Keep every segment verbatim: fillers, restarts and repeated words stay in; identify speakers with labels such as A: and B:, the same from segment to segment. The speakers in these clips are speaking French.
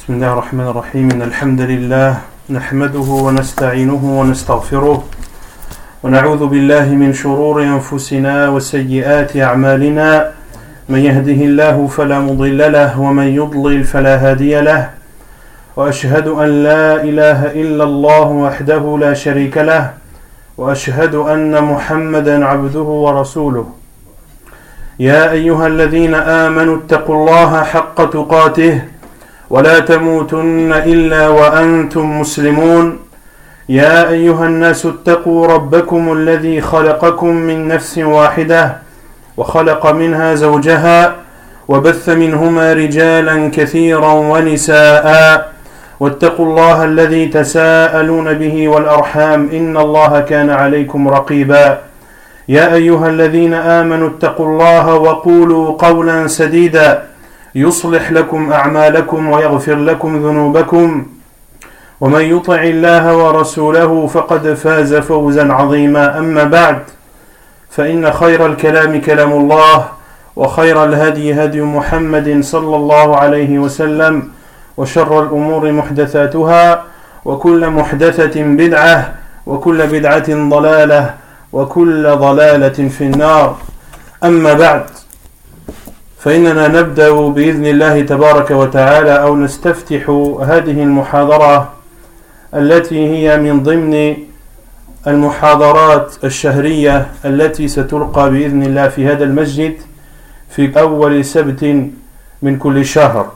A: بسم الله الرحمن الرحيم إن الحمد لله نحمده ونستعينه ونستغفره ونعوذ بالله من شرور أنفسنا وسيئات أعمالنا من يهده الله فلا مضل له ومن يضلل فلا هادي له وأشهد أن لا إله إلا الله وحده لا شريك له وأشهد أن محمدا عبده ورسوله يا أيها الذين آمنوا اتقوا الله حق تقاته ولا تموتن إلا وأنتم مسلمون يا أيها الناس اتقوا ربكم الذي خلقكم من نفس واحدة وخلق منها زوجها وبث منهما رجالا كثيرا ونساء واتقوا الله الذي تساءلون به والأرحام إن الله كان عليكم رقيبا يا أيها الذين آمنوا اتقوا الله وقولوا قولا سديدا يصلح لكم أعمالكم ويغفر لكم ذنوبكم ومن يطع الله ورسوله فقد فاز فوزا عظيما أما بعد فإن خير الكلام كلام الله وخير الهدي هدي محمد صلى الله عليه وسلم وشر الأمور محدثاتها وكل محدثة بدعة وكل بدعة ضلالة وكل ضلالة في النار أما بعد فإننا نبدأ بإذن الله تبارك وتعالى أو نستفتح هذه المحاضرة التي هي من ضمن المحاضرات الشهرية التي ستلقى بإذن الله في هذا المسجد في أول سبت من كل شهر.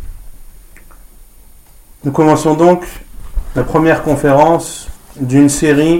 A: Nous commençons donc la première conférence d'une série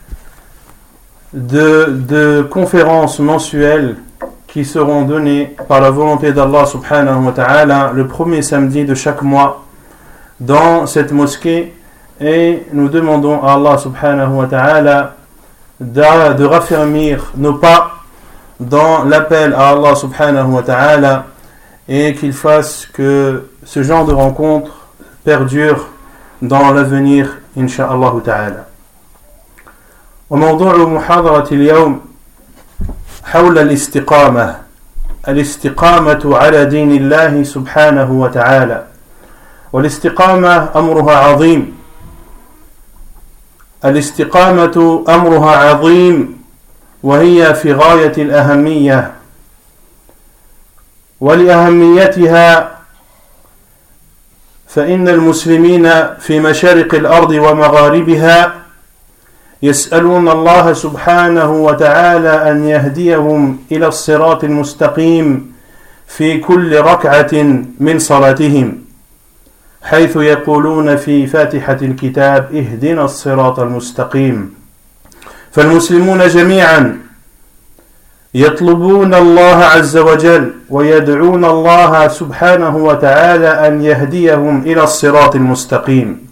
A: de, de conférences mensuelles qui seront données par la volonté d'Allah subhanahu wa ta'ala le premier samedi de chaque mois dans cette mosquée, et nous demandons à Allah subhanahu wa ta'ala de, de raffermir nos pas dans l'appel à Allah subhanahu wa ta'ala et qu'il fasse que ce genre de rencontre perdure dans l'avenir insha'Allah ta'ala. وموضوع محاضرة اليوم حول الاستقامة الاستقامة على دين الله سبحانه وتعالى. والاستقامة أمرها عظيم الاستقامة أمرها عظيم وهي في غاية الأهمية، ولأهميتها فإن المسلمين في مشارق الأرض ومغاربها يسألون الله سبحانه وتعالى أن يهديهم إلى الصراط المستقيم في كل ركعة من صلاتهم، حيث يقولون في فاتحة الكتاب اهدنا الصراط المستقيم. فالمسلمون جميعا يطلبون الله عز وجل ويدعون الله سبحانه وتعالى أن يهديهم إلى الصراط المستقيم.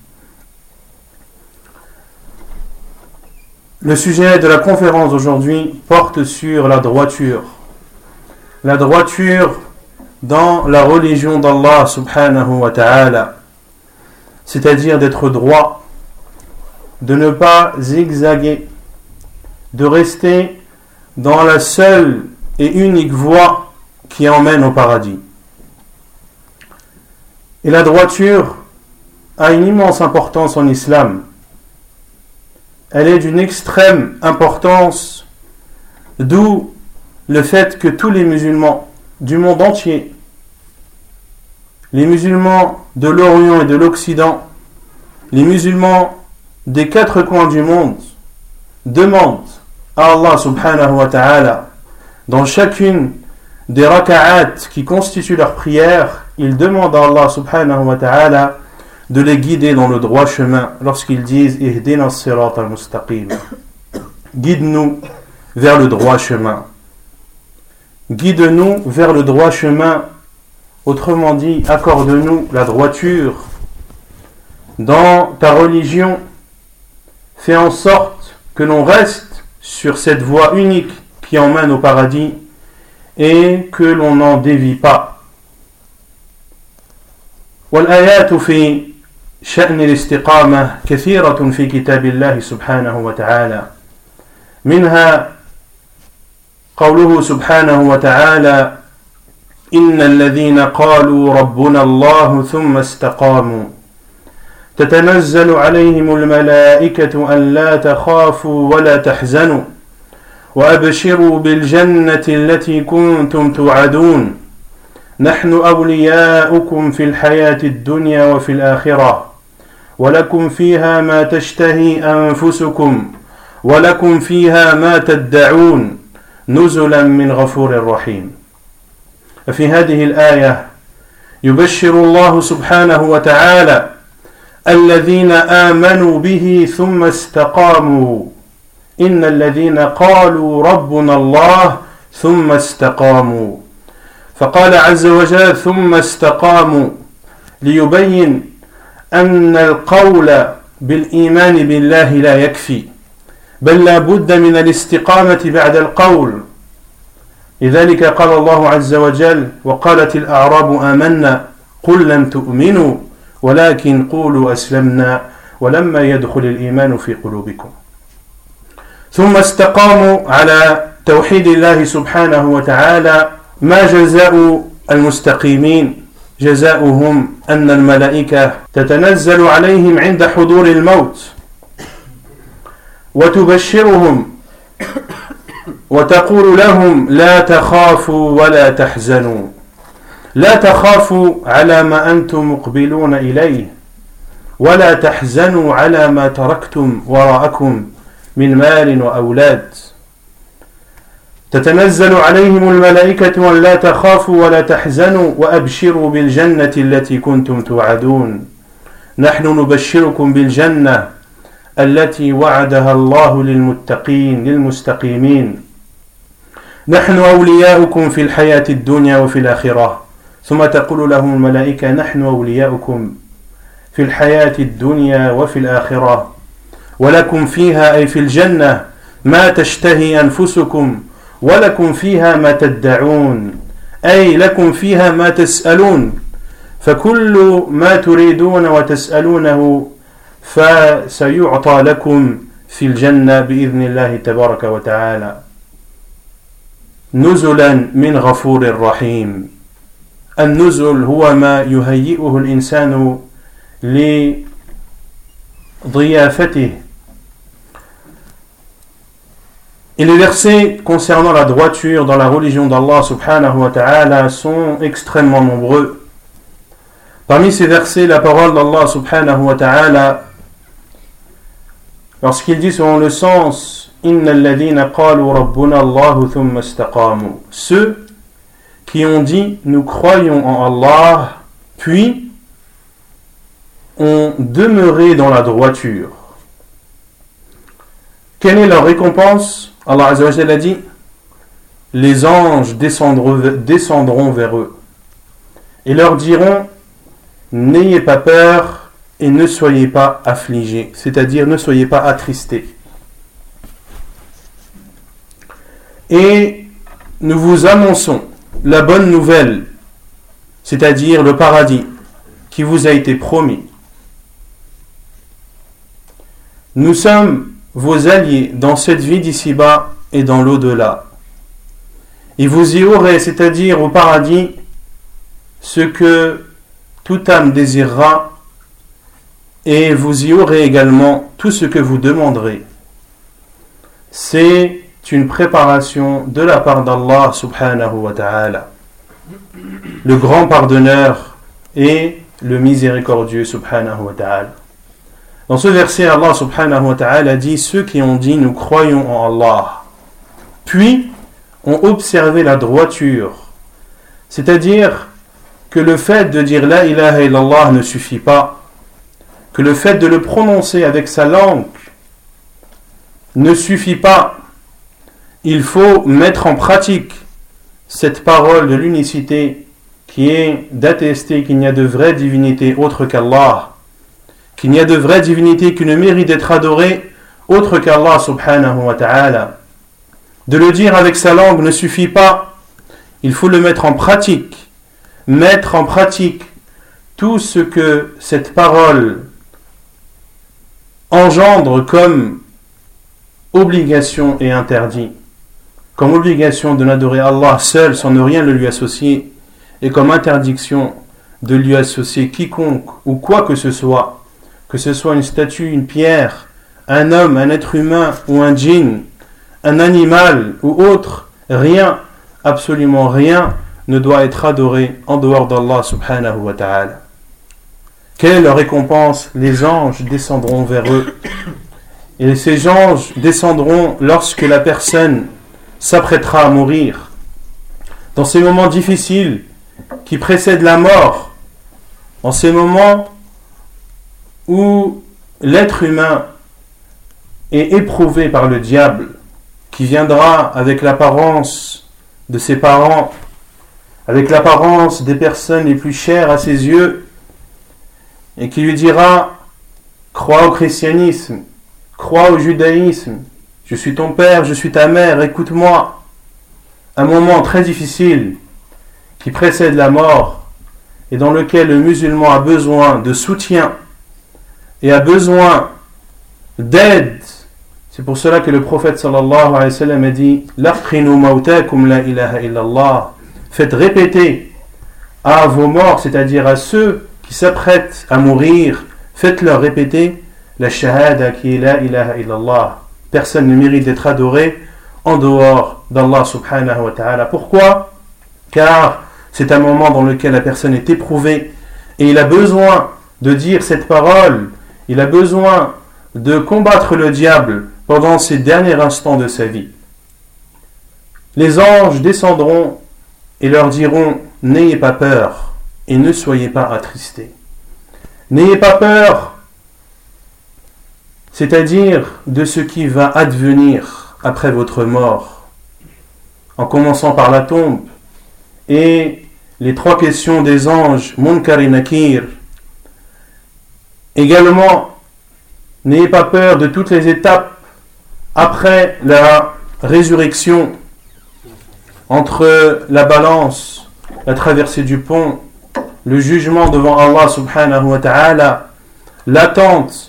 A: Le sujet de la conférence d'aujourd'hui porte sur la droiture. La droiture dans la religion d'Allah subhanahu wa ta'ala. C'est-à-dire d'être droit, de ne pas zigzaguer, de rester dans la seule et unique voie qui emmène au paradis. Et la droiture a une immense importance en islam. Elle est d'une extrême importance, d'où le fait que tous les musulmans du monde entier, les musulmans de l'Orient et de l'Occident, les musulmans des quatre coins du monde, demandent à Allah subhanahu wa ta'ala, dans chacune des raka'at qui constituent leur prière, ils demandent à Allah subhanahu wa ta'ala de les guider dans le droit chemin lorsqu'ils disent ihdina as-sirat al-mustaqim. Guide-nous vers le droit chemin. Guide-nous vers le droit chemin. Autrement dit, accorde-nous la droiture dans ta religion. Fais en sorte que l'on reste sur cette voie unique qui emmène au paradis et que l'on n'en dévie pas. والآيات في شأن الاستقامة كثيرة في كتاب الله سبحانه وتعالى، منها قوله سبحانه وتعالى إن الذين قالوا ربنا الله ثم استقاموا تتنزل عليهم الملائكة أن لا تخافوا ولا تحزنوا وأبشروا بالجنة التي كنتم توعدون نحن أولياؤكم في الحياة الدنيا وفي الآخرة ولكم فيها ما تشتهي أنفسكم ولكم فيها ما تدعون نزلا من غفور رحيم. ففي هذه الآية يبشر الله سبحانه وتعالى الذين آمنوا به ثم استقاموا إن الذين قالوا ربنا الله ثم استقاموا فقال عز وجل ثم استقاموا ليبين أن القول بالإيمان بالله لا يكفي بل لا بد من الاستقامة بعد القول. لذلك قال الله عز وجل وقالت الأعراب آمنا قل لم تؤمنوا ولكن قولوا أسلمنا ولما يدخل الإيمان في قلوبكم. ثم استقاموا على توحيد الله سبحانه وتعالى. ما جزاء المستقيمين؟ جزاؤهم أن الملائكة تتنزل عليهم عند حضور الموت وتبشرهم وتقول لهم لا تخافوا ولا تحزنوا. لا تخافوا على ما أنتم مقبلون إليه ولا تحزنوا على ما تركتم وراءكم من مال وأولاد. تتنزل عليهم الملائكة أن لا تخافوا ولا تحزنوا وأبشروا بالجنة التي كنتم توعدون نحن نبشركم بالجنة التي وعدها الله للمتقين للمستقيمين نحن أولياؤكم في الحياة الدنيا وفي الآخرة. ثم تقول لهم الملائكة نحن أولياؤكم في الحياة الدنيا وفي الآخرة ولكم فيها أي في الجنة ما تشتهي أنفسكم ولكم فيها ما تدعون أي لكم فيها ما تسألون فكل ما تريدون وتسألونه فسيعطى لكم في الجنة بإذن الله تبارك وتعالى نزلا من غفور رحيم. النزل هو ما يهيئه الإنسان لضيافته. Et les versets concernant la droiture dans la religion d'Allah subhanahu wa ta'ala sont extrêmement nombreux. Parmi ces versets, la parole d'Allah subhanahu wa ta'ala, lorsqu'il dit selon le sens Inna alladhina qalu rabbuna Allahu thumma istaqamu, ceux qui ont dit nous croyons en Allah puis ont demeuré dans la droiture. Quelle est leur récompense? Allah Azza wa Jalla a dit les anges descendront, descendront vers eux et leur diront n'ayez pas peur et ne soyez pas affligés, c'est-à-dire ne soyez pas attristés. Et nous vous annonçons la bonne nouvelle, c'est-à-dire le paradis qui vous a été promis. Nous sommes vos alliés dans cette vie d'ici-bas et dans l'au-delà. Et vous y aurez, c'est-à-dire au paradis, ce que toute âme désirera, et vous y aurez également tout ce que vous demanderez. C'est une préparation de la part d'Allah subhanahu wa ta'ala, le grand pardonneur et le miséricordieux subhanahu wa ta'ala. Dans ce verset, Allah subhanahu wa ta'ala dit ceux qui ont dit nous croyons en Allah, puis ont observé la droiture, c'est-à-dire que le fait de dire la ilaha illallah ne suffit pas, que le fait de le prononcer avec sa langue ne suffit pas, il faut mettre en pratique cette parole de l'unicité qui est d'attester qu'il n'y a de vraie divinité autre qu'Allah, qu'il n'y a de vraie divinité qui ne mérite d'être adorée autre qu'Allah subhanahu wa ta'ala. De le dire avec sa langue ne suffit pas, il faut le mettre en pratique, mettre en pratique tout ce que cette parole engendre comme obligation et interdit, comme obligation de n'adorer Allah seul sans ne rien le lui associer, et comme interdiction de lui associer quiconque ou quoi que ce soit, que ce soit une statue, une pierre, un homme, un être humain ou un djinn, un animal ou autre, rien, absolument rien ne doit être adoré en dehors d'Allah subhanahu wa ta'ala. Quelle est leur récompense? Les anges descendront vers eux. Et ces anges descendront lorsque la personne s'apprêtera à mourir. Dans ces moments difficiles qui précèdent la mort, en ces moments où l'être humain est éprouvé par le diable, qui viendra avec l'apparence de ses parents, avec l'apparence des personnes les plus chères à ses yeux, et qui lui dira: crois au christianisme, crois au judaïsme, je suis ton père, je suis ta mère, écoute-moi. Un moment très difficile qui précède la mort et dans lequel le musulman a besoin de soutien et a besoin d'aide. C'est pour cela que le prophète sallallahu alayhi wa sallam a dit: laqinu mautakum la ilaha illallah. Faites répéter à vos morts, c'est-à-dire à ceux qui s'apprêtent à mourir, faites-leur répéter la shahada qui est la ilaha illallah. Personne ne mérite d'être adoré en dehors d'Allah subhanahu wa ta'ala. Pourquoi? Car c'est un moment dans lequel la personne est éprouvée et il a besoin de dire cette parole, il a besoin de combattre le diable pendant ces derniers instants de sa vie. Les anges descendront et leur diront: n'ayez pas peur et ne soyez pas attristés. N'ayez pas peur, c'est-à-dire de ce qui va advenir après votre mort, en commençant par la tombe et les trois questions des anges, Munkar et Nakir. Également, n'ayez pas peur de toutes les étapes après la résurrection, entre la balance, la traversée du pont, le jugement devant Allah subhanahu wa ta'ala, l'attente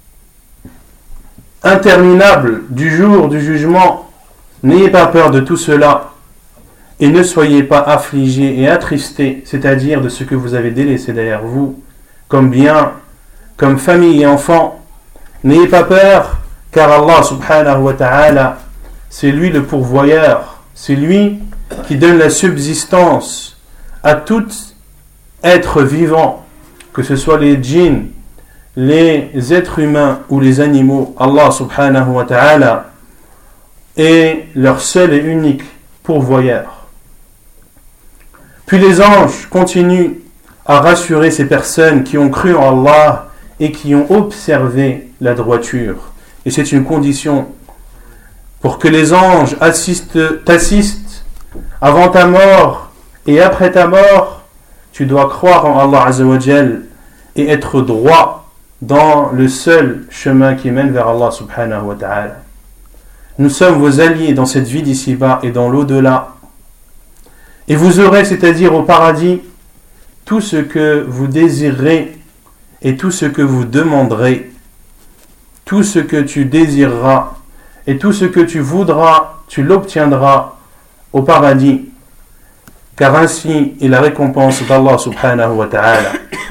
A: interminable du jour du jugement. N'ayez pas peur de tout cela et ne soyez pas affligés et attristés, c'est-à-dire de ce que vous avez délaissé derrière vous, comme bien, comme famille et enfants. N'ayez pas peur, car Allah subhanahu wa ta'ala, c'est lui le pourvoyeur, c'est lui qui donne la subsistance à tout être vivant, que ce soit les djinns, les êtres humains ou les animaux. Allah subhanahu wa ta'ala est leur seul et unique pourvoyeur. Puis les anges continuent à rassurer ces personnes qui ont cru en Allah et qui ont observé la droiture. Et c'est une condition pour que les anges assistent, t'assistent avant ta mort et après ta mort. Tu dois croire en Allah Azza wa Jal et être droit dans le seul chemin qui mène vers Allah subhanahu wa ta'ala. Nous sommes vos alliés dans cette vie d'ici-bas et dans l'au-delà. Et vous aurez, c'est-à-dire au paradis, tout ce que vous désirerez et tout ce que vous demanderez, tout ce que tu désireras et tout ce que tu voudras, tu l'obtiendras au paradis, car ainsi est la récompense d'Allah subhanahu wa ta'ala.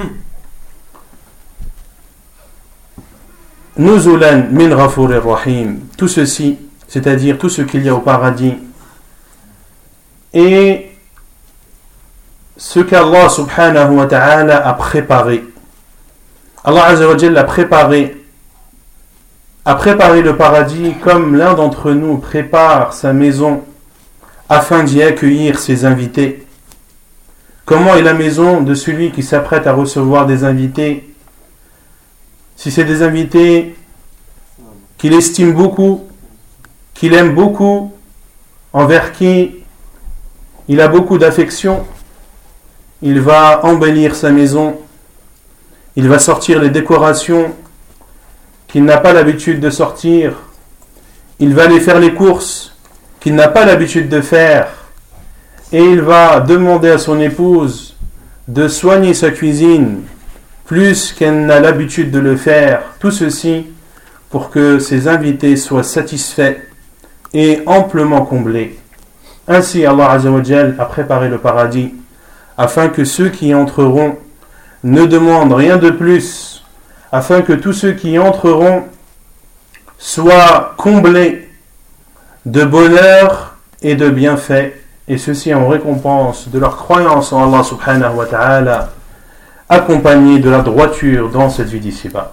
A: Nuzulan min ghafurir rahim. Tout ceci, c'est-à-dire tout ce qu'il y a au paradis, et ce qu'Allah subhanahu wa ta'ala a préparé. Allah Azza wa Jalla a préparé, a préparé le paradis comme l'un d'entre nous prépare sa maison afin d'y accueillir ses invités. Comment est la maison de celui qui s'apprête à recevoir des invités? Si c'est des invités qu'il estime beaucoup, qu'il aime beaucoup, envers qui il a beaucoup d'affection, il va embellir sa maison, il va sortir les décorations qu'il n'a pas l'habitude de sortir, il va aller faire les courses qu'il n'a pas l'habitude de faire, et il va demander à son épouse de soigner sa cuisine plus qu'elle n'a l'habitude de le faire. Tout ceci pour que ses invités soient satisfaits et amplement comblés. Ainsi Allah Azza wa Jal a préparé le paradis afin que ceux qui y entreront ne demandent rien de plus, afin que tous ceux qui y entreront soient comblés de bonheur et de bienfaits, et ceci en récompense de leur croyance en Allah subhanahu wa ta'ala, accompagnée de la droiture dans cette vie d'ici-bas.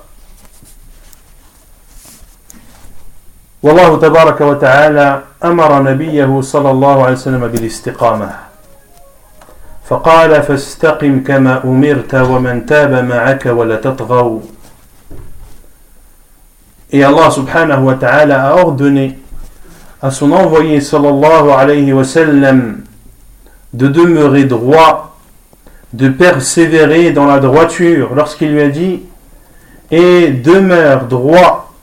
A: Wallahu tabaraka wa ta'ala amara nabiyahu sallallahu alayhi wa sallam bil istiqamah. فقال فاستقم كما أمرت ومن تاب معك ولا تطغوا. Et Allah subhanahu wa ta'ala a ordonné à son envoyé sallallahu alayhi wa sallam de demeurer droit, de persévérer dans la droiture lorsqu'il lui a dit et demeure droit,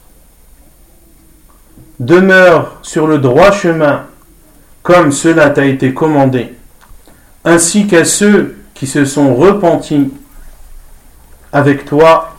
A: demeure sur le droit chemin comme cela t'a été commandé, ainsi qu'à ceux qui se sont repentis avec toi,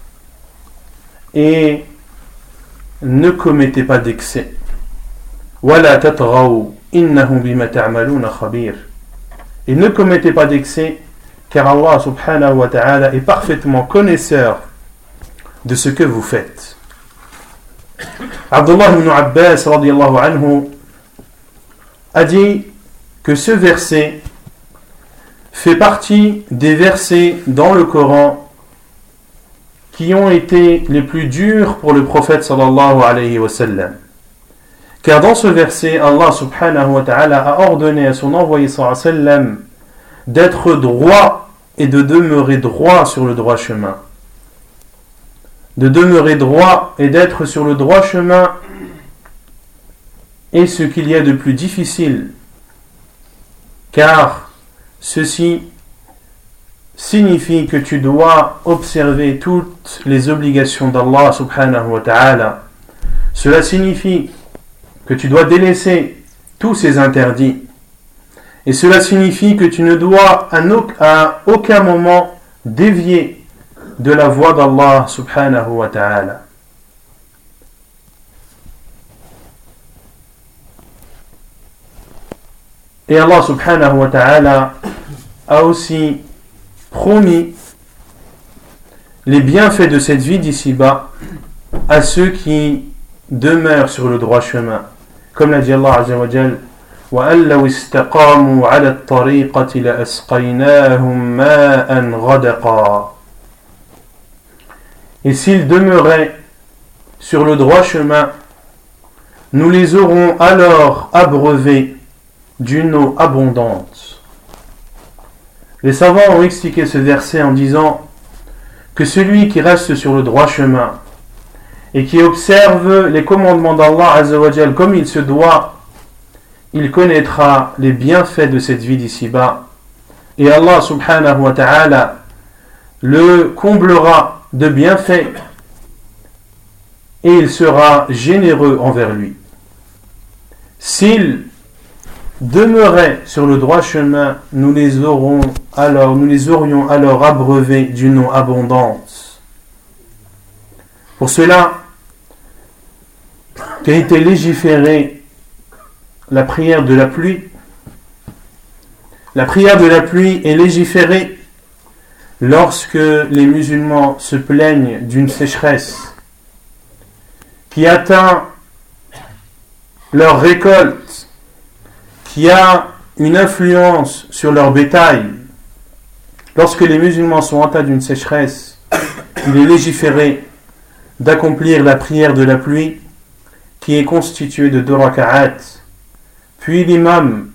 A: et ne commettez pas d'excès. وَلَا تَطْغَوْا إِنَّهُ بِمَا تَعْمَلُونَ خَبِيرٌ. Et ne commettez pas d'excès, car Allah subhanahu wa ta'ala est parfaitement connaisseur de ce que vous faites. Abdullah ibn Abbas radiyallahu anhu a dit que ce verset fait partie des versets dans le Coran qui ont été les plus durs pour le prophète sallallahu alayhi wa sallam. Car dans ce verset, Allah subhanahu wa ta'ala a ordonné à son envoyé sallallahu alayhi wa sallam d'être droit et de demeurer droit sur le droit chemin. De demeurer droit et d'être sur le droit chemin est ce qu'il y a de plus difficile, car ceci signifie que tu dois observer toutes les obligations d'Allah subhanahu wa ta'ala. Cela signifie que tu dois délaisser tous ces interdits. Et cela signifie que tu ne dois à aucun moment dévier de la voie d'Allah subhanahu wa ta'ala. Et Allah subhanahu wa ta'ala a aussi promis les bienfaits de cette vie d'ici-bas à ceux qui demeurent sur le droit chemin. Comme l'a dit Allah azza wa jal, وَأَن لَوْ اسْتَقَامُوا عَلَى الطَّرِيقَةِ لَأَسْقَيْنَاهُمْ مَاءً غَدَقًا. Et s'ils demeuraient sur le droit chemin, nous les aurons alors abreuvés d'une eau abondante. Les savants ont expliqué ce verset en disant que celui qui reste sur le droit chemin et qui observe les commandements d'Allah Azza wa Jal comme il se doit, il connaîtra les bienfaits de cette vie d'ici-bas, et Allah subhanahu wa ta'ala le comblera de bienfaits et il sera généreux envers lui. S'il demeurait sur le droit chemin, nous les aurons alors, nous les aurions alors abreuvés d'une eau abondante. Pour cela qu'a été légiférée la prière de la pluie. La prière de la pluie est légiférée lorsque les musulmans se plaignent d'une sécheresse qui atteint leur récolte, qui a une influence sur leur bétail. Lorsque les musulmans sont atteints d'une sécheresse, il est légiféré d'accomplir la prière de la pluie qui est constituée de deux raka'at. Puis l'imam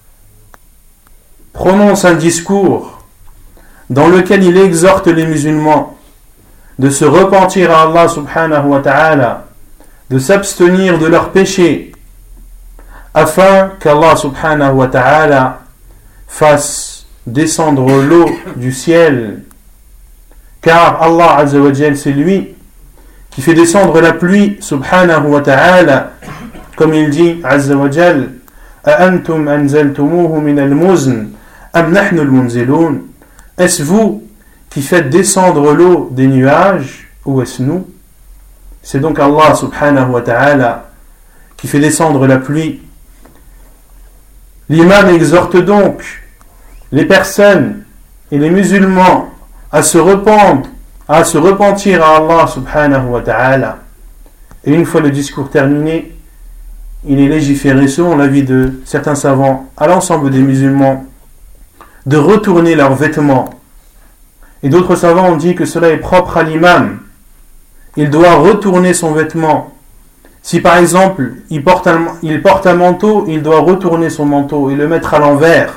A: prononce un discours dans lequel il exhorte les musulmans de se repentir à Allah subhanahu wa ta'ala, de s'abstenir de leurs péchés, afin qu'Allah subhanahu wa ta'ala fasse descendre l'eau du ciel, car Allah azza wa jal, c'est lui qui fait descendre la pluie subhanahu wa ta'ala, comme il dit azza wa jal, أَأَنْتُمْ أَنْزَلْتُمُوهُ مِنَ الْمُزْنِ أَمْ نَحْنُ الْمُنْزِلُونَ. Est-ce vous qui faites descendre l'eau des nuages, ou est-ce nous? C'est donc Allah subhanahu wa ta'ala qui fait descendre la pluie. L'imam exhorte donc les personnes et les musulmans à se repentir, à se repentir à Allah subhanahu wa ta'ala. Et une fois le discours terminé, il est légiféré, selon l'avis de certains savants, à l'ensemble des musulmans, de retourner leurs vêtements. Et d'autres savants ont dit que cela est propre à l'imam. Il doit retourner son vêtement. Si par exemple, il porte un, il porte un manteau, il doit retourner son manteau et le mettre à l'envers.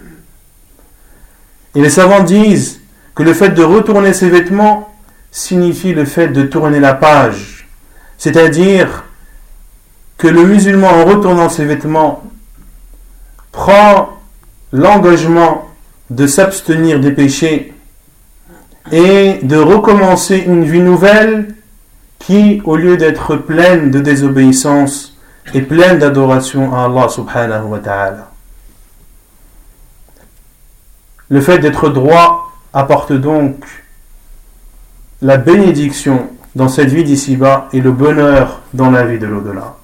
A: Et les savants disent que le fait de retourner ses vêtements signifie le fait de tourner la page. C'est-à-dire que le musulman, en retournant ses vêtements, prend l'engagement de s'abstenir des péchés et de recommencer une vie nouvelle qui, au lieu d'être pleine de désobéissance, est pleine d'adoration à Allah subhanahu wa ta'ala. Le fait d'être droit apporte donc la bénédiction dans cette vie d'ici-bas et le bonheur dans la vie de l'au-delà.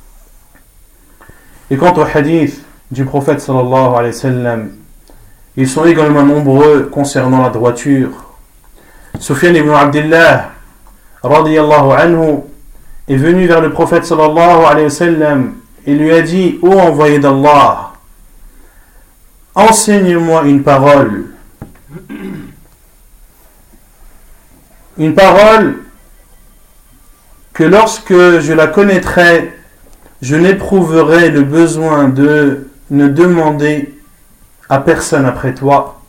A: Et quant au hadith du prophète sallallahu alayhi wa sallam, ils sont également nombreux concernant la droiture. Sufyan ibn Abdullah radiyallahu anhu est venu vers le prophète sallallahu alayhi wa sallam et lui a dit: ô envoyé d'Allah, enseigne-moi une parole. Une parole que lorsque je la connaîtrai, je n'éprouverai le besoin de ne demander à personne après toi.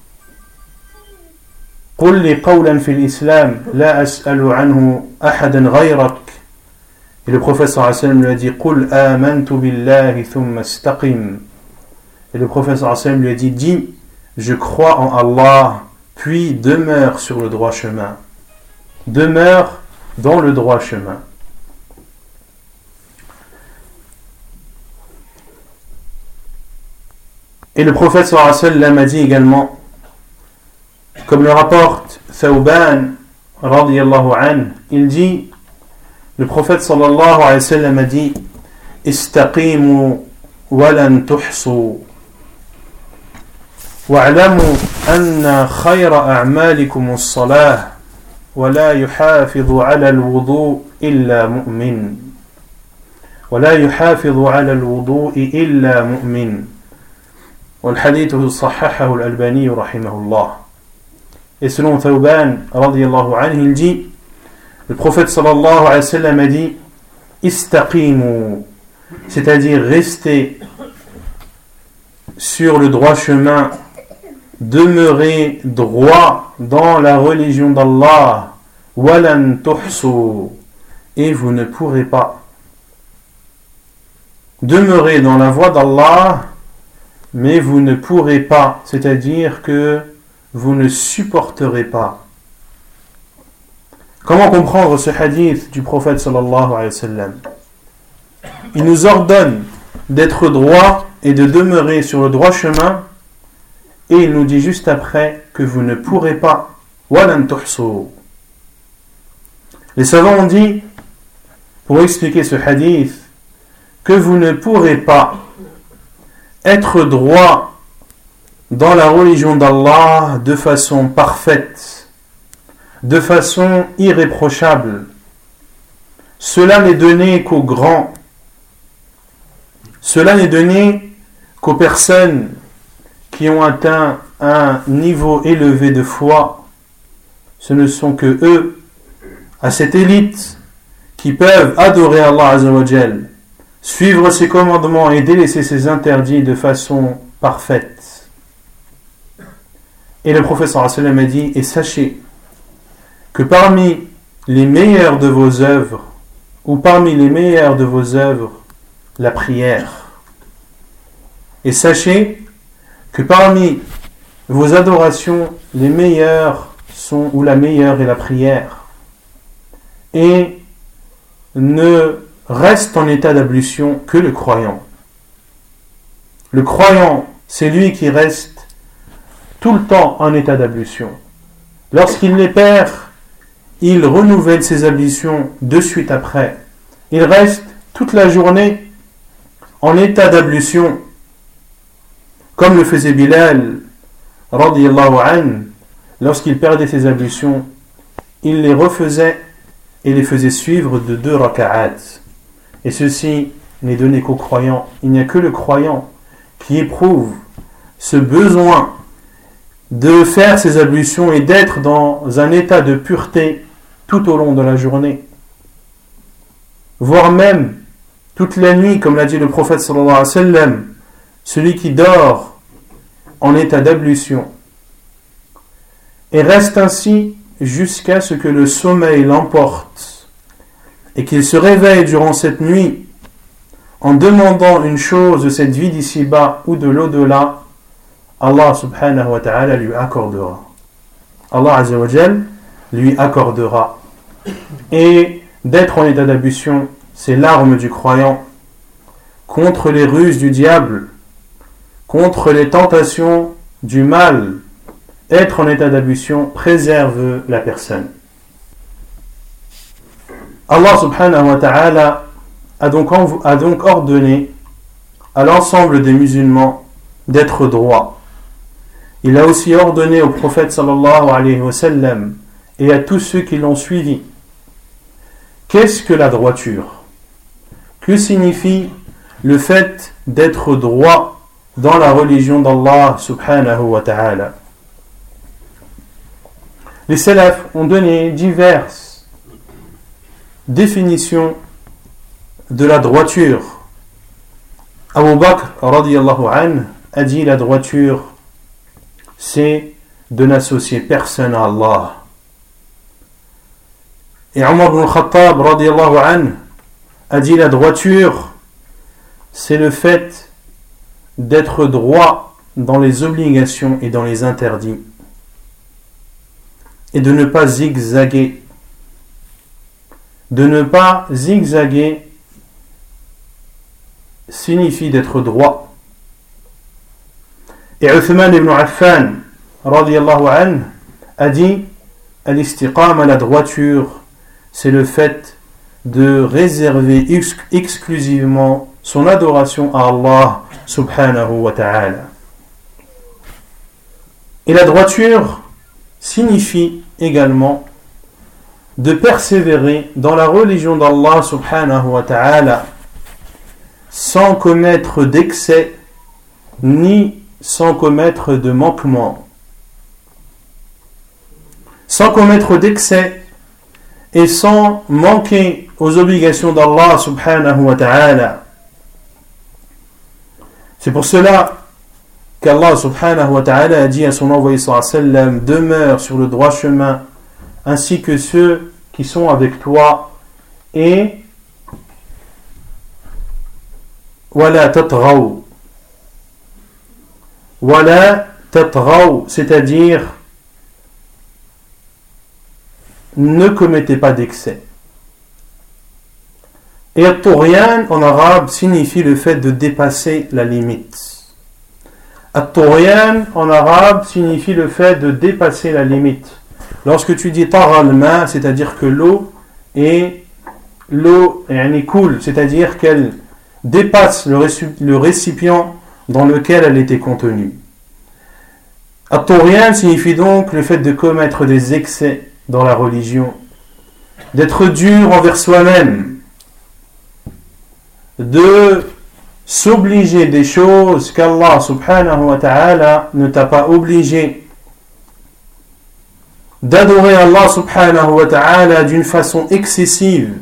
A: قل لي قولا في الإسلام لا أسأل عنه أحدا غيرك. Et le prophète sallallahu alayhi wa sallam lui a dit: قل آمنت بالله ثم استقم. Et le prophète sallallahu alayhi wa sallam lui a dit: dis, je crois en Allah, puis demeure sur le droit chemin. Demeure dans le droit chemin. Et le prophète sallallahu alayhi wa sallam a dit également, comme le rapporte Thawban radiyallahu anhu, il dit, le prophète sallallahu alayhi wa sallam a dit: istaqimu wa lan tuhsu wa'lamu anna khayra a'malikum as-salah wa la yuhafidhu 'ala al-wudu' illa mu'min wa la yuhafidhu 'ala al-wudu' illa mu'min. والحديث صححه الألباني رحمه الله. Et selon Thawban radiyallahu anhu, il dit, le prophète sallallahu alayhi wa sallam a dit: istaqimu, c'est-à-dire rester sur le droit chemin, demeurer droit dans la religion d'Allah, walan tuhsu, et vous ne pourrez pas demeurer dans la voie d'Allah, mais vous ne pourrez pas, c'est-à-dire que vous ne supporterez pas. Comment comprendre ce hadith du prophète sallallahu alayhi wa sallam? Il nous ordonne d'être droit et de demeurer sur le droit chemin, et il nous dit juste après que vous ne pourrez pas. Walan tuhsu. Les savants ont dit, pour expliquer ce hadith, que vous ne pourrez pas être droit dans la religion d'Allah de façon parfaite, de façon irréprochable. Cela n'est donné qu'aux grands. Cela n'est donné qu'aux personnes qui ont atteint un niveau élevé de foi. Ce ne sont que eux, à cette élite, qui peuvent adorer Allah Azza wa Jal, suivre ses commandements et délaisser ses interdits de façon parfaite. Et le prophète sallallahu alayhi wa sallam a dit: et sachez que parmi les meilleures de vos œuvres, ou parmi les meilleures de vos œuvres, la prière. Et sachez que parmi vos adorations, les meilleures sont, ou la meilleure est la prière. Et ne reste en état d'ablution que le croyant. Le croyant, c'est lui qui reste tout le temps en état d'ablution. Lorsqu'il les perd, il renouvelle ses ablutions de suite après. Il reste toute la journée en état d'ablution, comme le faisait Bilal radiyallahu anhu, lorsqu'il perdait ses ablutions, il les refaisait et les faisait suivre de deux raka'at. Et ceci n'est donné qu'aux croyants. Il n'y a que le croyant qui éprouve ce besoin de faire ses ablutions et d'être dans un état de pureté tout au long de la journée, voire même toute la nuit, comme l'a dit le prophète sallallahu alayhi wa sallam, celui qui dort en état d'ablution et reste ainsi jusqu'à ce que le sommeil l'emporte et qu'il se réveille durant cette nuit en demandant une chose de cette vie d'ici-bas ou de l'au-delà, Allah subhanahu wa ta'ala lui accordera. Allah azza wa jal lui accordera. Et d'être en état d'ablution, c'est l'arme du croyant contre les ruses du diable, contre les tentations du mal. Être en état d'ablution préserve la personne. Allah subhanahu wa ta'ala a donc, a donc ordonné à l'ensemble des musulmans d'être droits. Il a aussi ordonné au prophète sallallahu alayhi wa sallam et à tous ceux qui l'ont suivi. Qu'est-ce que la droiture? Que signifie le fait d'être droit dans la religion d'Allah subhanahu wa ta'ala? Les salafs ont donné diverses définitions de la droiture. Abu Bakr radiyallahu anhu a dit: la droiture, c'est de n'associer personne à Allah. Et Omar ibn al-Khattab radiyallahu anhu a dit: la droiture, c'est le fait d'être droit dans les obligations et dans les interdits, et de ne pas zigzaguer. De ne pas zigzaguer signifie d'être droit. Et Uthman ibn Affan radiyallahu anhu a dit: al-istiqama, la droiture, c'est le fait de réserver ex- exclusivement son adoration à Allah subhanahu wa ta'ala. Et la droiture signifie également de persévérer dans la religion d'Allah subhanahu wa ta'ala sans commettre d'excès ni sans commettre de manquement. Sans commettre d'excès et sans manquer aux obligations d'Allah subhanahu wa ta'ala. C'est pour cela qu'Allah subhanahu wa ta'ala a dit à son envoyé sallallahu alayhi wa sallam: demeure sur le droit chemin ainsi que ceux qui sont avec toi, et wala tatghaw, wala tatghaw, c'est-à-dire ne commettez pas d'excès. Et at-tughyan en arabe signifie le fait de dépasser la limite. At-tughyan en arabe signifie le fait de dépasser la limite. Lorsque tu dis tagha al-ma, c'est-à-dire que l'eau est l'eau yani coule, c'est-à-dire qu'elle dépasse le, réci- le récipient dans lequel elle était contenue. At-tughyan signifie donc le fait de commettre des excès dans la religion, d'être dur envers soi-même, de s'obliger des choses qu'Allah subhanahu wa ta'ala ne t'a pas obligé, d'adorer Allah subhanahu wa ta'ala d'une façon excessive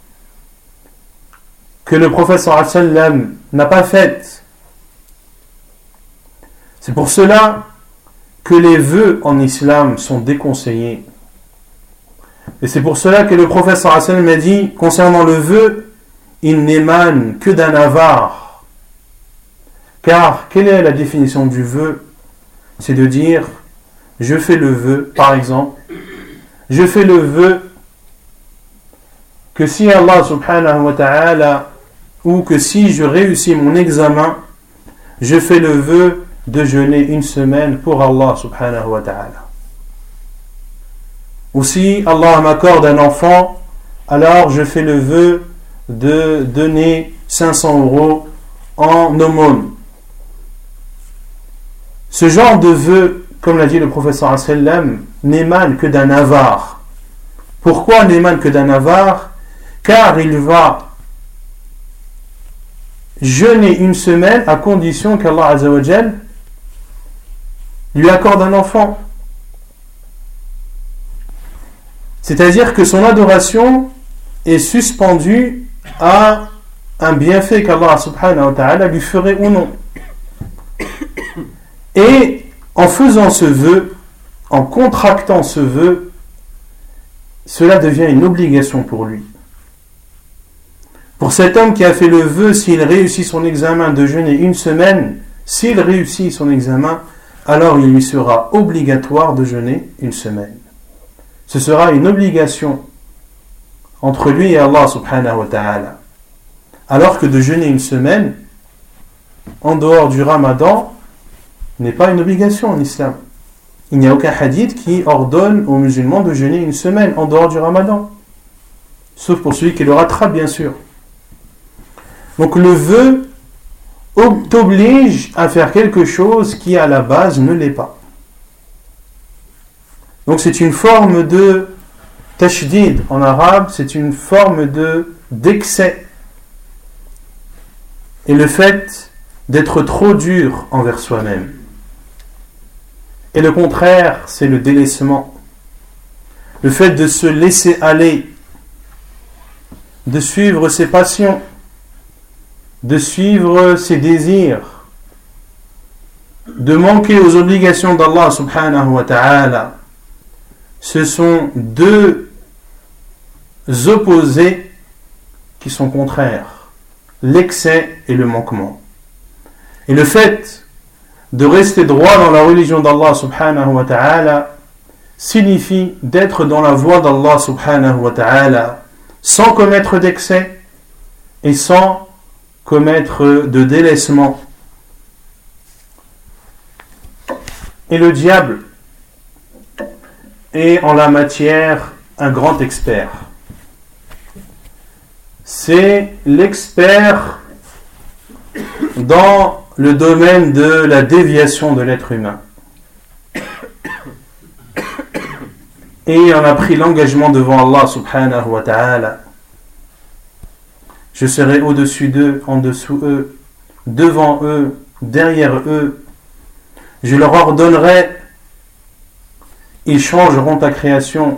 A: que le prophète sallallahu alayhi wa sallam n'a pas faite. C'est pour cela que les vœux en islam sont déconseillés. Et c'est pour cela que le prophète sallallahu alayhi wa sallam a dit concernant le vœu: il n'émane que d'un avare. Car quelle est la définition du vœu? C'est de dire: je fais le vœu, par exemple, je fais le vœu que si Allah subhanahu wa ta'ala, ou que si je réussis mon examen, je fais le vœu de jeûner une semaine pour Allah subhanahu wa ta'ala. Ou si Allah m'accorde un enfant, alors je fais le vœu de donner cinq cents euros en aumône. Ce genre de vœu comme l'a dit le prophète sallallahu alayhi wa sallam, n'émane que d'un avare. Pourquoi n'émane que d'un avare? Car il va jeûner une semaine à condition qu'Allah Azza wa Jal lui accorde un enfant. C'est-à-dire que son adoration est suspendue à un bienfait qu'Allah subhanahu wa ta'ala lui ferait ou non. Et en faisant ce vœu, en contractant ce vœu, cela devient une obligation pour lui. Pour cet homme qui a fait le vœu, s'il réussit son examen de jeûner une semaine, s'il réussit son examen, alors il lui sera obligatoire de jeûner une semaine. Ce sera une obligation entre lui et Allah subhanahu wa ta'ala. Alors que de jeûner une semaine, en dehors du Ramadan, n'est pas une obligation en islam. Il n'y a aucun hadith qui ordonne aux musulmans de jeûner une semaine en dehors du Ramadan. Sauf pour celui qui le rattrape, bien sûr. Donc le vœu t'oblige à faire quelque chose qui à la base ne l'est pas. Donc c'est une forme de tashdid en arabe, c'est une forme de d'excès. Et le fait d'être trop dur envers soi-même. Et le contraire, c'est le délaissement. Le fait de se laisser aller, de suivre ses passions, de suivre ses désirs, de manquer aux obligations d'Allah subhanahu wa ta'ala. Ce sont deux opposés qui sont contraires, l'excès et le manquement. Et le fait de rester droit dans la religion d'Allah subhanahu wa ta'ala signifie d'être dans la voie d'Allah subhanahu wa ta'ala sans commettre d'excès et sans commettre de délaissement. Et le diable est en la matière un grand expert. C'est l'expert dans le domaine de la déviation de l'être humain. Et il en a pris l'engagement devant Allah subhanahu wa ta'ala. Je serai au-dessus d'eux, en dessous eux, devant eux, derrière eux. Je leur ordonnerai, ils changeront ta création.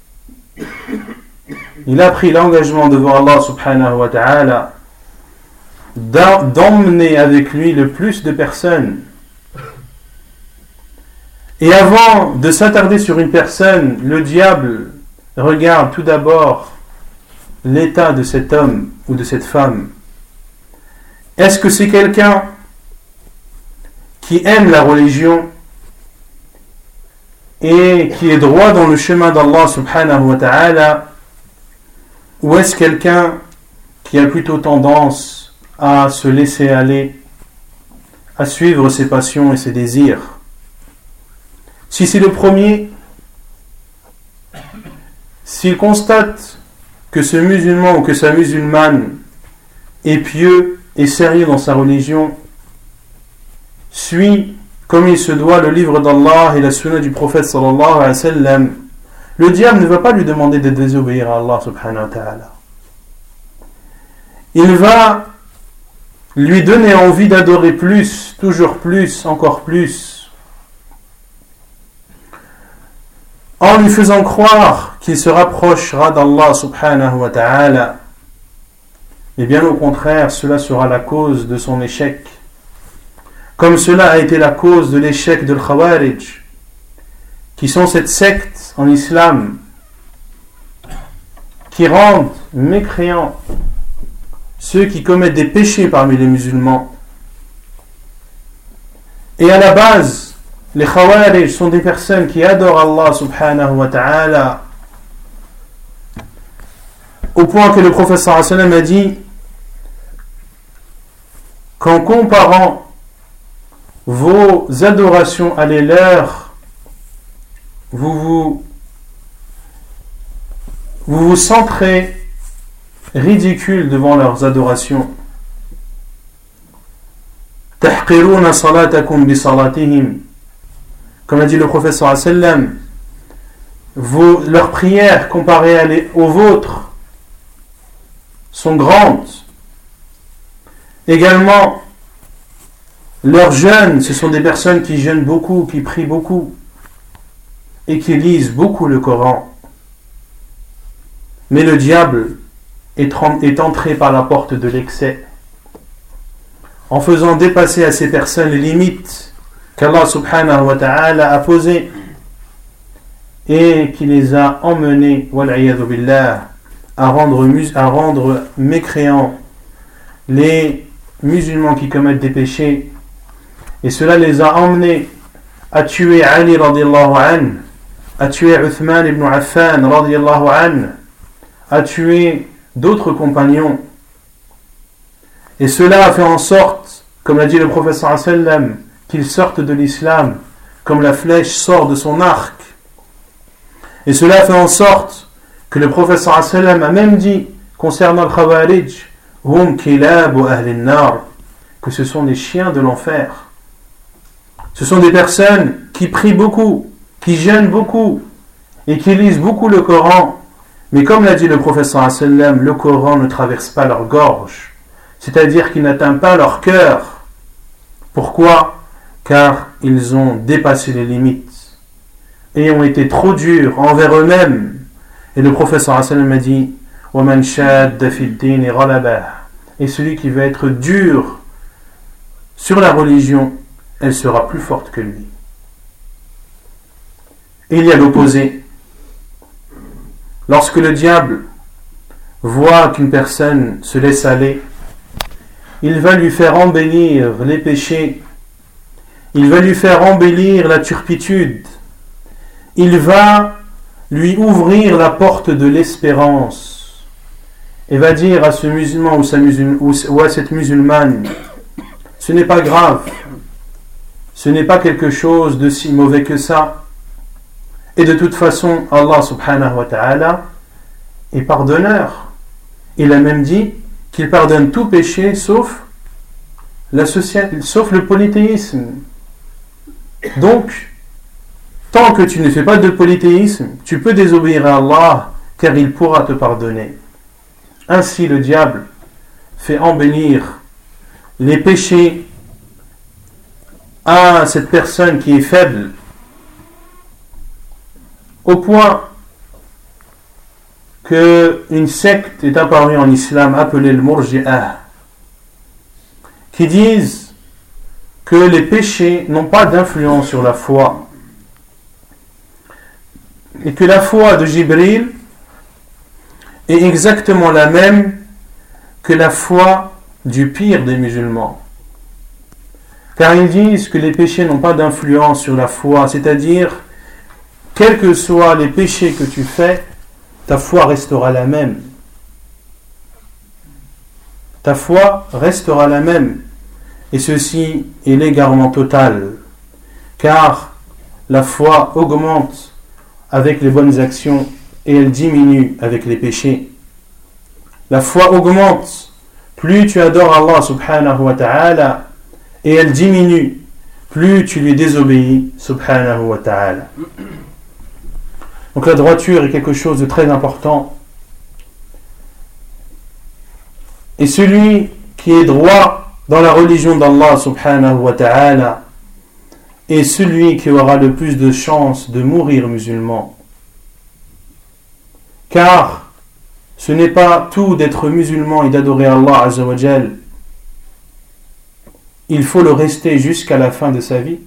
A: Il a pris l'engagement devant Allah subhanahu wa ta'ala d'emmener avec lui le plus de personnes. Et avant de s'attarder sur une personne, le diable regarde tout d'abord l'état de cet homme ou de cette femme. Est-ce que c'est quelqu'un qui aime la religion et qui est droit dans le chemin d'Allah subhanahu wa ta'ala, ou est-ce quelqu'un qui a plutôt tendance à se laisser aller, à suivre ses passions et ses désirs? Si c'est le premier, s'il constate que ce musulman ou que sa musulmane est pieux et sérieux dans sa religion, suit comme il se doit le livre d'Allah et la sunna du prophète sallallahu alayhi wa sallam, le diable ne va pas lui demander de désobéir à Allah subhanahu wa ta'ala. Il va lui donner envie d'adorer plus, toujours plus, encore plus, en lui faisant croire qu'il se rapprochera d'Allah subhanahu wa ta'ala. Et bien au contraire, cela sera la cause de son échec. Comme cela a été la cause de l'échec de l'Khawarij, qui sont cette secte en islam qui rendent mécréants ceux qui commettent des péchés parmi les musulmans. Et à la base, les Khawarij sont des personnes qui adorent Allah subhanahu wa ta'ala, au point que le prophète sallallahu alayhi wa sallam a dit qu'en comparant vos adorations à les leurs, vous vous, vous vous sentirez ridicule devant leurs adorations. tahqiruna salatakum bi salatihim, comme a dit le prophète sallallahu alayhi wa sallam, vos, leurs prières comparées à les, aux vôtres sont grandes. Également, leurs jeûnes, ce sont des personnes qui jeûnent beaucoup, qui prient beaucoup et qui lisent beaucoup le Coran. Mais le diable est, est entré par la porte de l'excès, en faisant dépasser à ces personnes les limites qu'Allah subhanahu wa ta'ala a posées et qui les a emmenés, wal'iyadhu billah, à rendre, à rendre mécréants les musulmans qui commettent des péchés, et cela les a emmenés à tuer Ali radiallahu anhu, à tuer Uthman ibn Affan radiallahu anhu, à tuer d'autres compagnons. Et cela a fait en sorte, comme l'a dit le prophète sallallahu alayhi wa sallam, qu'ils sortent de l'islam comme la flèche sort de son arc. Et cela a fait en sorte que le prophète sallallahu alayhi wa sallam a même dit concernant le Khawarij, hum kilabu ahli nar, que ce sont les chiens de l'enfer. Ce sont des personnes qui prient beaucoup, qui jeûnent beaucoup et qui lisent beaucoup le Coran. Mais comme l'a dit le prophète sallallahu alayhi wa sallam, le Coran ne traverse pas leur gorge, c'est-à-dire qu'il n'atteint pas leur cœur. Pourquoi ? Car ils ont dépassé les limites et ont été trop durs envers eux-mêmes. Et le prophète sallallahu alayhi wa sallam a dit وَمَنْ شَادَّ فِي الدِّينِ غَلَبَهُ, et celui qui va être dur sur la religion, elle sera plus forte que lui. Et il y a l'opposé. Lorsque le diable voit qu'une personne se laisse aller, il va lui faire embellir les péchés, il va lui faire embellir la turpitude, il va lui ouvrir la porte de l'espérance et va dire à ce musulman ou, sa musul- ou à cette musulmane, ce n'est pas grave, ce n'est pas quelque chose de si mauvais que ça, et de toute façon Allah subhanahu wa ta'ala est pardonneur. Il a même dit qu'il pardonne tout péché sauf, la social... sauf le polythéisme. Donc tant que tu ne fais pas de polythéisme, tu peux désobéir à Allah, car il pourra te pardonner. Ainsi le diable fait embellir les péchés à cette personne qui est faible, au point qu'une secte est apparue en islam appelée le Murji'ah, qui disent que les péchés n'ont pas d'influence sur la foi, et que la foi de Jibril est exactement la même que la foi du pire des musulmans. Car ils disent que les péchés n'ont pas d'influence sur la foi, c'est-à-dire, quels que soient les péchés que tu fais, ta foi restera la même. Ta foi restera la même. Et ceci est l'égarement total, car la foi augmente avec les bonnes actions et elle diminue avec les péchés. La foi augmente plus tu adores Allah subhanahu wa ta'ala, et elle diminue plus tu lui désobéis subhanahu wa ta'ala. Donc la droiture est quelque chose de très important, et celui qui est droit dans la religion d'Allah subhanahu wa ta'ala est celui qui aura le plus de chances de mourir musulman. Car ce n'est pas tout d'être musulman et d'adorer Allah azza wa jal. Il faut le rester jusqu'à la fin de sa vie.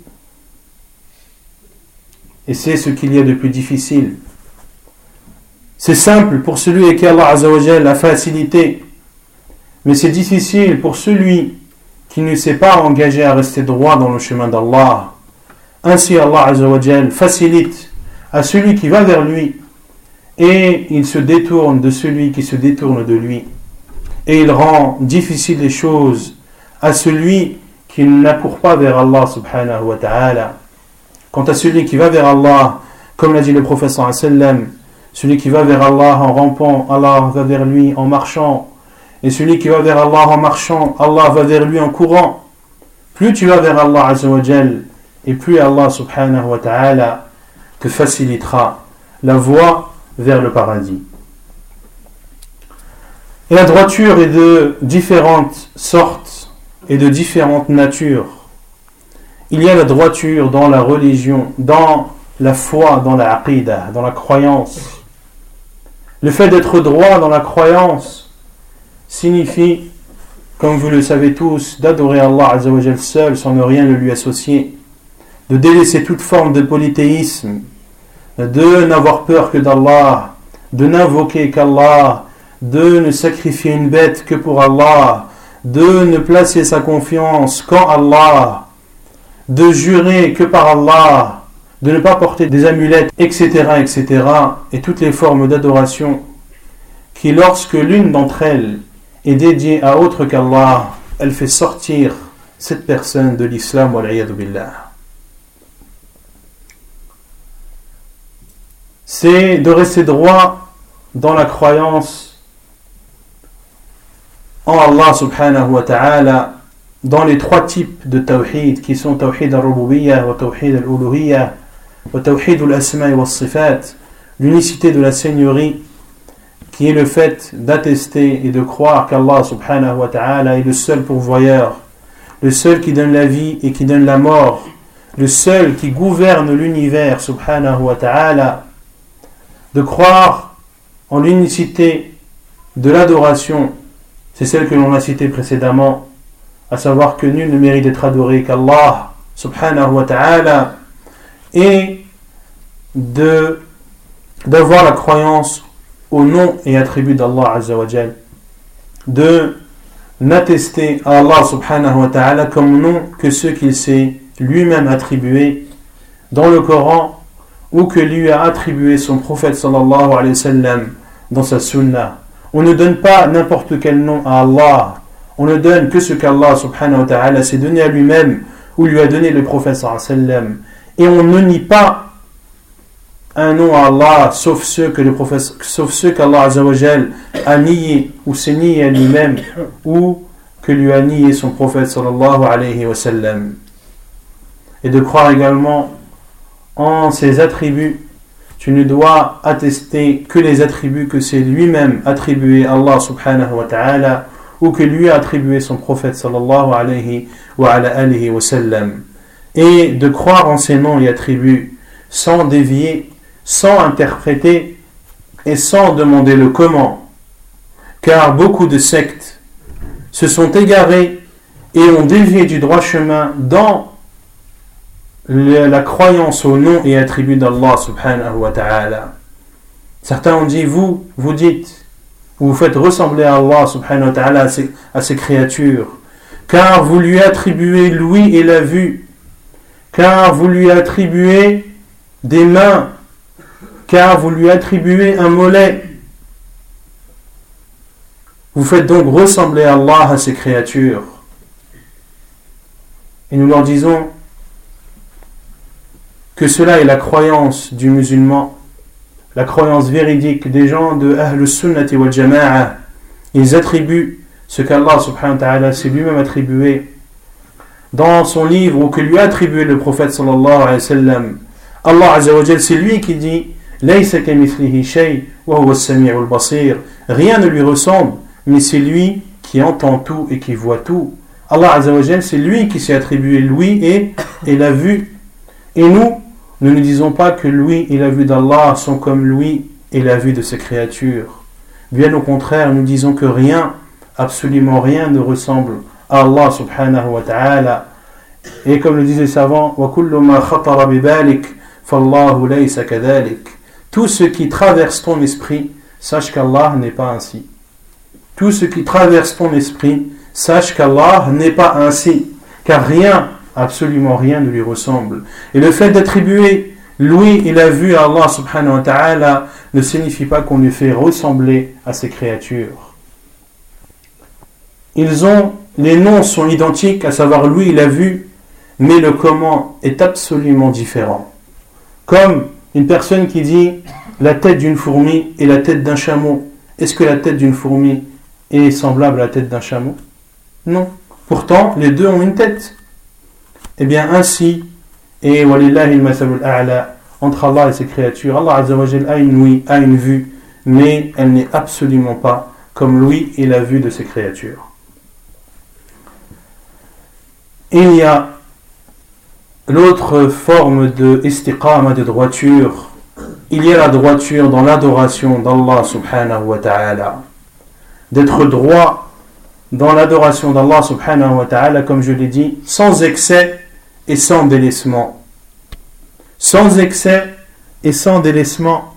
A: Et c'est ce qu'il y a de plus difficile. C'est simple pour celui à qui Allah azza wa jal a facilité, mais c'est difficile pour celui qui ne s'est pas engagé à rester droit dans le chemin d'Allah. Ainsi Allah azza wa jal facilite à celui qui va vers lui, et il se détourne de celui qui se détourne de lui, et il rend difficile les choses à celui qui n'accourt pas vers Allah subhanahu wa ta'ala. Quant à celui qui va vers Allah, comme l'a dit le prophète sallallahu alayhi wa sallam, celui qui va vers Allah en rampant, Allah va vers lui en marchant, et celui qui va vers Allah en marchant, Allah va vers lui en courant. Plus tu vas vers Allah azza wa jal, et plus Allah subhanahu wa ta'ala te facilitera la voie vers le paradis. Et la droiture est de différentes sortes et de différentes natures. Il y a la droiture dans la religion, dans la foi, dans la aqidah, dans la croyance. Le fait d'être droit dans la croyance signifie, comme vous le savez tous, d'adorer Allah Azza wa Jal seul sans ne rien lui associer, de délaisser toute forme de polythéisme, de n'avoir peur que d'Allah, de n'invoquer qu'Allah, de ne sacrifier une bête que pour Allah, de ne placer sa confiance qu'en Allah, de jurer que par Allah, de ne pas porter des amulettes, et cetera, et cetera, et toutes les formes d'adoration qui, lorsque l'une d'entre elles est dédiée à autre qu'Allah, elle fait sortir cette personne de l'islam, wal-'iyadhu billah. C'est de rester droit dans la croyance en Allah subhanahu wa ta'ala, dans les trois types de tawhid qui sont tawhid al-rububiyyah, wa tawhid al-uluhiyyah, wa tawhid al-asma' wa as-sifat, l'unicité de la seigneurie, qui est le fait d'attester et de croire qu'Allah subhanahu wa ta'ala est le seul pourvoyeur, le seul qui donne la vie et qui donne la mort, le seul qui gouverne l'univers subhanahu wa ta'ala, de croire en l'unicité de l'adoration, c'est celle que l'on a citée précédemment, à savoir que nul ne mérite d'être adoré qu'Allah subhanahu wa ta'ala, et de, d'avoir la croyance au nom et attributs d'Allah Azza wa Jal, de n'attester à Allah subhanahu wa ta'ala comme nom que ceux qu'il s'est lui-même attribués dans le Coran ou que lui a attribué son prophète sallallahu alayhi wa sallam dans sa sunna. On ne donne pas n'importe quel nom à Allah, on ne donne que ce qu'Allah subhanahu wa ta'ala s'est donné à lui-même ou lui a donné le prophète sallallahu alayhi wa sallam, et on ne nie pas un nom à Allah sauf ceux que le prophète, sauf ceux qu'Allah Azza wa Jal a nié ou s'est nié à lui-même ou que lui a nié son prophète sallallahu alayhi wa sallam. Et de croire également en ses attributs. Tu ne dois attester que les attributs que c'est lui-même attribué à Allah subhanahu wa ta'ala ou que lui a attribué son prophète sallallahu alayhi wa ala alihi wa sallam. Et de croire en ses noms et attributs sans dévier, sans interpréter et sans demander le comment. Car beaucoup de sectes se sont égarés et ont dévié du droit chemin dans la croyance au nom et attributs d'Allah subhanahu wa ta'ala. Certains ont dit, vous, vous dites, vous vous faites ressembler à Allah subhanahu wa ta'ala, à ses, à ses créatures, car vous lui attribuez l'ouïe et la vue, car vous lui attribuez des mains, car vous lui attribuez un mollet. Vous faites donc ressembler à Allah à ses créatures. Et nous leur disons que cela est la croyance du musulman, la croyance véridique des gens de Ahl Sunnati wal Jama'a. Ils attribuent ce qu'Allah subhanahu wa ta'ala s'est lui-même attribué dans son livre ou que lui a attribué le prophète sallallahu alayhi wa sallam. Allah Azza wa Jal, c'est lui qui dit Laysa kamithlihi shay wa huwa as-sami'ul basir. Rien ne lui ressemble, mais c'est lui qui entend tout et qui voit tout. Allah Azza wa Jal, c'est lui qui s'est attribué l'ouïe et, et la vue. Et nous, nous ne disons pas que l'ouïe et la vue d'Allah sont comme l'ouïe et la vue de ses créatures. Bien au contraire, nous disons que rien, absolument rien ne ressemble à Allah subhanahu wa ta'ala. Et comme le disent les savants, وَكُلُّ مَا خَطَرَ بِبَالِكَ فَاللَّهُ لَيْسَ كَذَلِكَ. Tout ce qui traverse ton esprit, sache qu'Allah n'est pas ainsi. Tout ce qui traverse ton esprit, sache qu'Allah n'est pas ainsi. Car rien, absolument rien ne lui ressemble. Et le fait d'attribuer l'ouïe et la vue à Allah subhanahu wa ta'ala ne signifie pas qu'on lui fait ressembler à ses créatures. Ils ont, les noms sont identiques, à savoir l'ouïe et la vue, mais le comment est absolument différent. Comme une personne qui dit la tête d'une fourmi et la tête d'un chameau. Est-ce que la tête d'une fourmi est semblable à la tête d'un chameau? Non. Pourtant, les deux ont une tête. Eh bien, ainsi Et walillahi al-mathalul a'la, entre Allah et ses créatures, Allah Azza wa Jal a une ouïe, a une vue, mais elle n'est absolument pas comme l'ouïe et la vue de ses créatures. Il y a l'autre forme de istiqama, de droiture. Il y a la droiture dans l'adoration d'Allah subhanahu wa ta'ala. D'être droit dans l'adoration d'Allah subhanahu wa ta'ala, comme je l'ai dit, sans excès et sans délaissement. Sans excès et sans délaissement.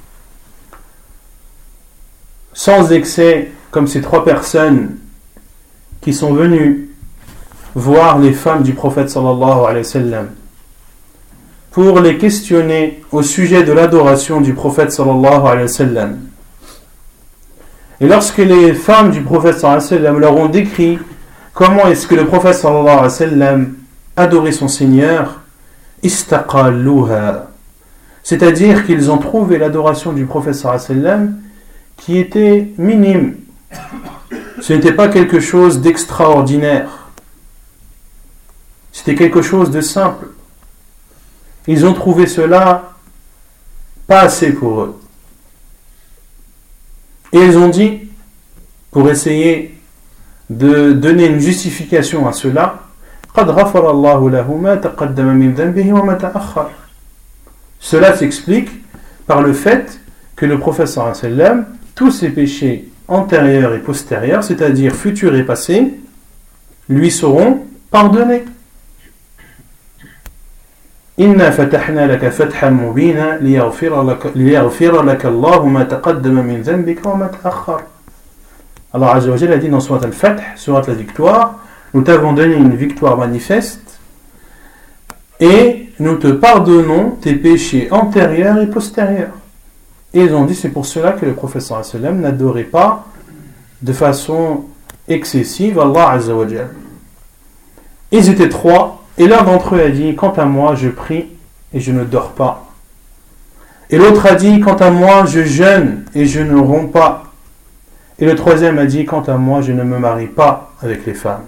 A: Sans excès, comme ces trois personnes qui sont venues voir les femmes du prophète sallallahu alayhi wa sallam pour les questionner au sujet de l'adoration du prophète sallallahu alayhi wa sallam. Et lorsque les femmes du prophète sallallahu alayhi wa sallam leur ont décrit comment est-ce que le prophète sallallahu alayhi wa sallam adorait son Seigneur, istaqalluha, c'est-à-dire qu'ils ont trouvé l'adoration du prophète sallallahu alayhi wa sallam qui était minime. Ce n'était pas quelque chose d'extraordinaire. C'était quelque chose de simple. Ils ont trouvé cela pas assez pour eux. Et ils ont dit, pour essayer de donner une justification à cela, cela s'explique par le fait que le prophète sallallahu alayhi wa sallam, tous ses péchés antérieurs et postérieurs, c'est-à-dire futurs et passés, lui seront pardonnés. Inna fatahna laka fathan mubina liyaghfira laka Allahu ma taqaddama min dhanbika wa ma ta'akhkhar. Allah Azza wa Jalla a dit dans Surat al-Fath, Surat la victoire, nous t'avons donné une victoire manifeste et nous te pardonnons tes péchés antérieurs et postérieurs. Et ils ont dit c'est pour cela que le prophète sallallahu alayhi wa sallam n'adorait pas de façon excessive Allah Azza wa Jalla. Ils étaient trois. Et l'un d'entre eux a dit, quant à moi, je prie et je ne dors pas. Et l'autre a dit, quant à moi, je jeûne et je ne romps pas. Et le troisième a dit, quant à moi, je ne me marie pas avec les femmes.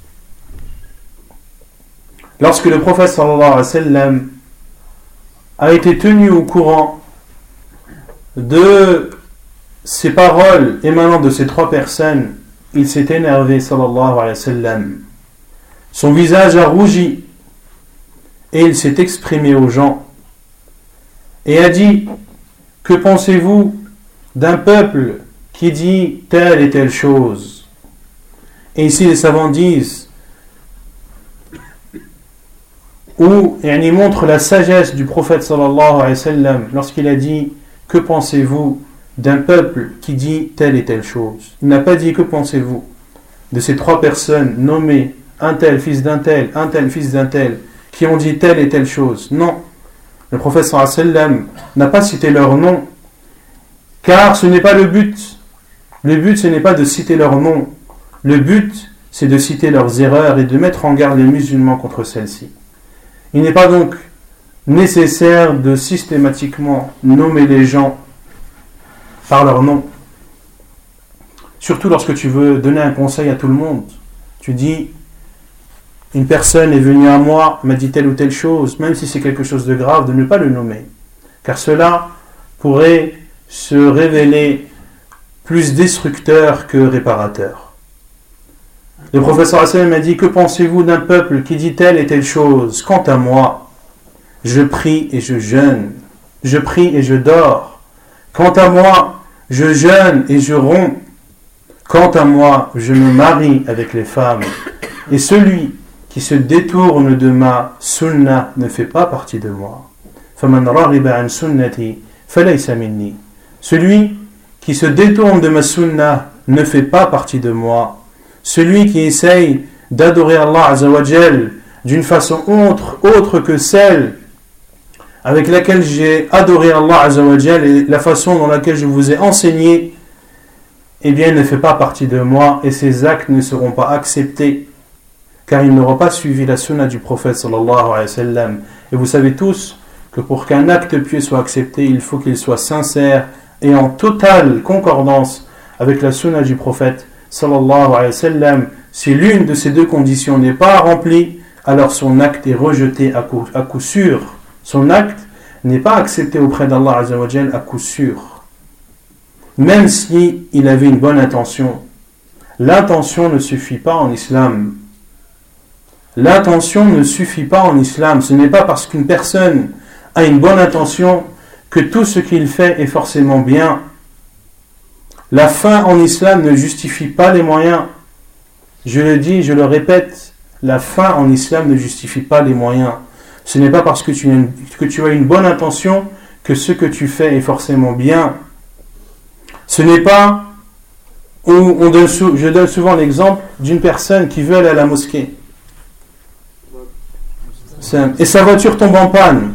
A: Lorsque le prophète sallallahu alayhi wa sallam a été tenu au courant de ces paroles émanant de ces trois personnes, il s'est énervé sallallahu alayhi wa sallam. Son visage a rougi et il s'est exprimé aux gens et a dit, que pensez-vous d'un peuple qui dit telle et telle chose? Et ici les savants disent, où il montre la sagesse du prophète sallallahu alayhi wa sallam lorsqu'il a dit, que pensez-vous d'un peuple qui dit telle et telle chose? Il n'a pas dit, que pensez-vous de ces trois personnes nommées un tel fils d'un tel, un tel fils d'un tel, qui ont dit telle et telle chose. Non, le prophète sallallahu alayhi wa sallam n'a pas cité leur nom, car ce n'est pas le but. Le but, ce n'est pas de citer leur nom. Le but, c'est de citer leurs erreurs et de mettre en garde les musulmans contre celles-ci. Il n'est pas donc nécessaire de systématiquement nommer les gens par leur nom. Surtout lorsque tu veux donner un conseil à tout le monde. Tu dis, une personne est venue à moi, m'a dit telle ou telle chose, même si c'est quelque chose de grave, de ne pas le nommer. Car cela pourrait se révéler plus destructeur que réparateur. Le professeur Hassan m'a dit, que pensez-vous d'un peuple qui dit telle et telle chose? Quant à moi, je prie et je jeûne, je prie et je dors. Quant à moi, je jeûne et je romps. Quant à moi, je me marie avec les femmes. Et celui qui se détourne de ma sunna ne fait pas partie de moi. فَمَنْ رَغِبَ عَنْ سُنَّتِي فَلَيْسَ مِنِّي. Celui qui se détourne de ma sunna ne fait pas partie de moi. Celui qui essaye d'adorer Allah Azza wa Jal d'une façon autre, autre que celle avec laquelle j'ai adoré Allah Azza wa Jal et la façon dans laquelle je vous ai enseigné, eh bien, il ne fait pas partie de moi et ses actes ne seront pas acceptés, car il n'aura pas suivi la sunna du prophète sallallahu alayhi wa sallam. Et vous savez tous que pour qu'un acte pieux soit accepté, il faut qu'il soit sincère et en totale concordance avec la sunna du prophète sallallahu alayhi wa sallam. Si l'une de ces deux conditions n'est pas remplie, alors son acte est rejeté à coup, à coup sûr. Son acte n'est pas accepté auprès d'Allah Azza wa Jal à coup sûr. Même si il avait une bonne intention. L'intention ne suffit pas en islam. L'intention ne suffit pas en islam. Ce n'est pas parce qu'une personne a une bonne intention que tout ce qu'il fait est forcément bien. La fin en islam ne justifie pas les moyens. Je le dis, je le répète, la fin en islam ne justifie pas les moyens. Ce n'est pas parce que tu, as une, que tu as une bonne intention que ce que tu fais est forcément bien. Ce n'est pas, on, on donne, je donne souvent l'exemple d'une personne qui veut aller à la mosquée. Et sa voiture tombe en panne.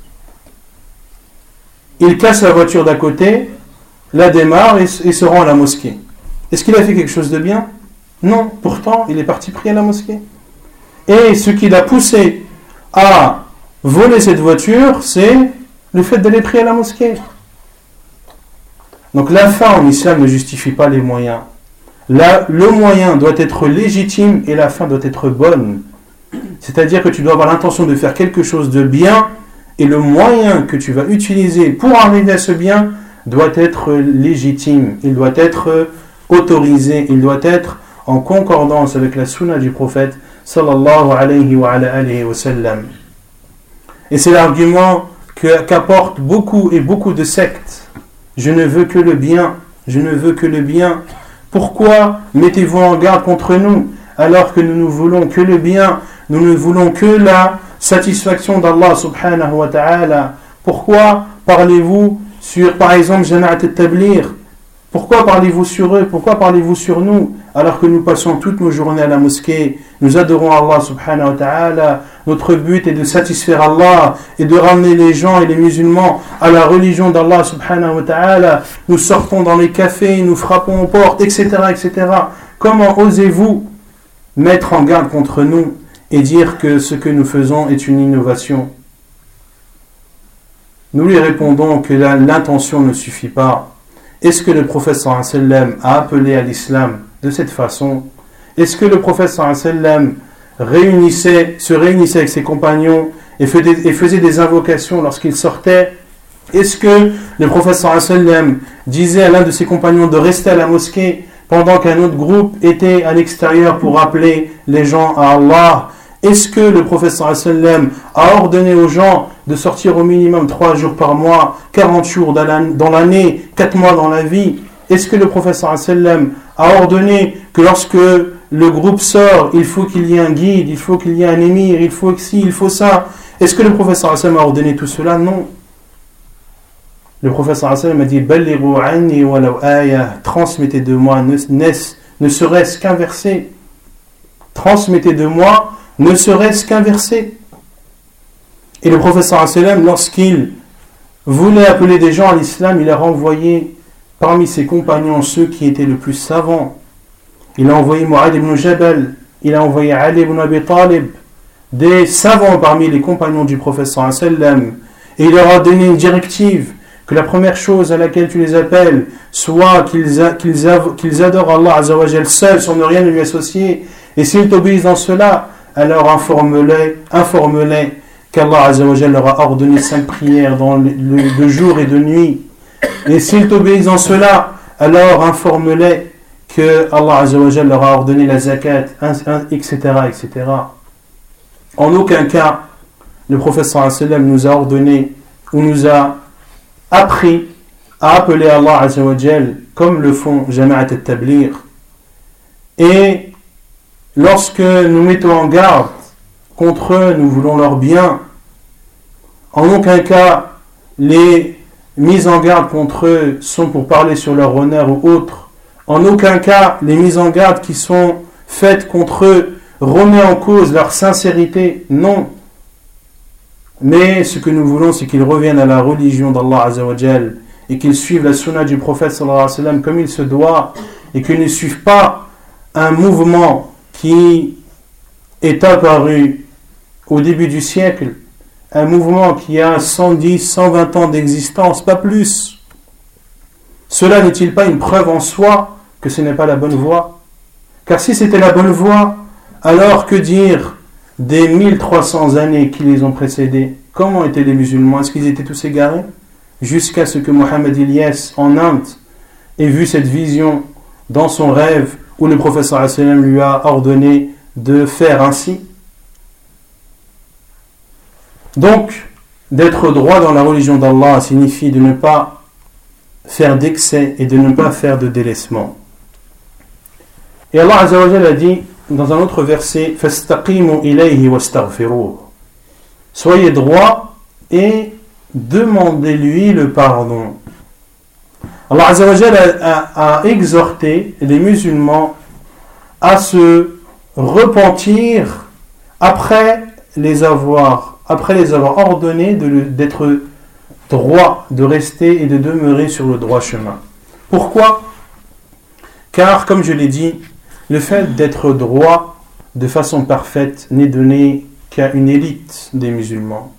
A: Il casse la voiture d'à côté, la démarre et, et se rend à la mosquée. Est-ce qu'il a fait quelque chose de bien? Non, pourtant il est parti prier à la mosquée. Et ce qui l'a poussé à voler cette voiture, c'est le fait d'aller prier à la mosquée. Donc la fin en islam ne justifie pas les moyens. Là, le moyen doit être légitime et la fin doit être bonne. C'est-à-dire que tu dois avoir l'intention de faire quelque chose de bien et le moyen que tu vas utiliser pour arriver à ce bien doit être légitime, il doit être autorisé, il doit être en concordance avec la sunna du prophète sallallahu alayhi wa alayhi wa sallam. Et c'est l'argument que, qu'apportent beaucoup et beaucoup de sectes. Je ne veux que le bien, je ne veux que le bien. Pourquoi mettez-vous en garde contre nous alors que nous ne voulons que le bien, nous ne voulons que la satisfaction d'Allah subhanahu wa ta'ala? Pourquoi parlez-vous sur, par exemple, Jama'at al-Tabligh? Pourquoi parlez-vous sur eux? Pourquoi parlez-vous sur nous? Alors que nous passons toutes nos journées à la mosquée, nous adorons Allah subhanahu wa ta'ala, notre but est de satisfaire Allah et de ramener les gens et les musulmans à la religion d'Allah subhanahu wa ta'ala. Nous sortons dans les cafés, nous frappons aux portes, et cetera, et cetera. Comment osez-vous mettre en garde contre nous et dire que ce que nous faisons est une innovation? Nous lui répondons que la, l'intention ne suffit pas. Est-ce que le prophète sallallahu alayhi wa sallam a appelé à l'islam de cette façon? Est-ce que le prophète sallallahu alayhi wa sallam réunissait, se réunissait avec ses compagnons et faisait, et faisait des invocations lorsqu'il sortait? Est-ce que le prophète sallallahu alayhi wa sallam disait à l'un de ses compagnons de rester à la mosquée pendant qu'un autre groupe était à l'extérieur pour appeler les gens à Allah? Est-ce que le prophète sallallahu alayhi wa sallam a ordonné aux gens de sortir au minimum trois jours par mois, quarante jours dans l'année, quatre mois dans la vie? Est-ce que le prophète sallallahu alayhi wa sallam a ordonné que lorsque le groupe sort, il faut qu'il y ait un guide, il faut qu'il y ait un émir, il faut que ci, il faut ça? Est-ce que le prophète sallallahu alayhi wa sallam a ordonné tout cela? Non. Le prophète sallallahu alayhi wa sallam a dit Ballighu anni walaw aya, transmettez de moi ne, ne, ne serait-ce qu'un verset. Transmettez de moi ne serait-ce qu'un verset. Et le prophète sallallahu alayhi wa sallam, lorsqu'il voulait appeler des gens à l'islam, il a renvoyé parmi ses compagnons ceux qui étaient le plus savants. Il a envoyé Mu'adh ibn Jabal, il a envoyé Ali ibn Abi Talib, des savants parmi les compagnons du prophète sallallahu alayhi wa sallam. Et il leur a donné une directive, que la première chose à laquelle tu les appelles, soit qu'ils, a, qu'ils, a, qu'ils adorent Allah Azza wa Jal seul, sans ne rien lui associer. Et s'ils t'obéissent dans cela, alors informe-les, informe-les qu'Allah Azza wa Jal leur a ordonné cinq prières dans le, le, de jour et de nuit. Et s'ils t'obéissent dans cela, alors informe-les que Allah Azza wa Jal leur a ordonné la zakat, et cetera, et cetera. En aucun cas, le prophète sallallahu alayhi wa sallam nous a ordonné ou nous a appris à appeler Allah Azza wa Jal comme le font Jama'at al-Tabligh. Et lorsque nous mettons en garde contre eux, nous voulons leur bien. En aucun cas, les mises en garde contre eux sont pour parler sur leur honneur ou autre. En aucun cas, les mises en garde qui sont faites contre eux remettent en cause leur sincérité. Non. Mais ce que nous voulons, c'est qu'ils reviennent à la religion d'Allah Azza wa Jal et qu'ils suivent la sunna du prophète sallallahu alayhi wa sallam comme il se doit et qu'ils ne suivent pas un mouvement qui est apparu au début du siècle, un mouvement qui a cent dix, cent vingt ans d'existence, pas plus. Cela n'est-il pas une preuve en soi que ce n'est pas la bonne voie? Car si c'était la bonne voie, alors que dire des mille trois cents années qui les ont précédés, comment étaient les musulmans? Est-ce qu'ils étaient tous égarés? Jusqu'à ce que Mohammed Ilyas en Inde ait vu cette vision dans son rêve où le prophète sallallahu alayhi wa sallam lui a ordonné de faire ainsi. Donc, d'être droit dans la religion d'Allah signifie de ne pas faire d'excès et de ne pas faire de délaissement. Et Allah Azza wa Jalla a dit dans un autre verset, فَاسْتَقِيمُوا إِلَيْهِ وَاسْتَغْفِرُوهُ. Soyez droit et demandez-lui le pardon. Allah Azza wa Jalla a, a, a exhorté les musulmans à se repentir après les avoir, après les avoir ordonnés de, d'être droit, de rester et de demeurer sur le droit chemin. Pourquoi? Car, comme je l'ai dit, le fait d'être droit de façon parfaite n'est donné qu'à une élite des musulmans.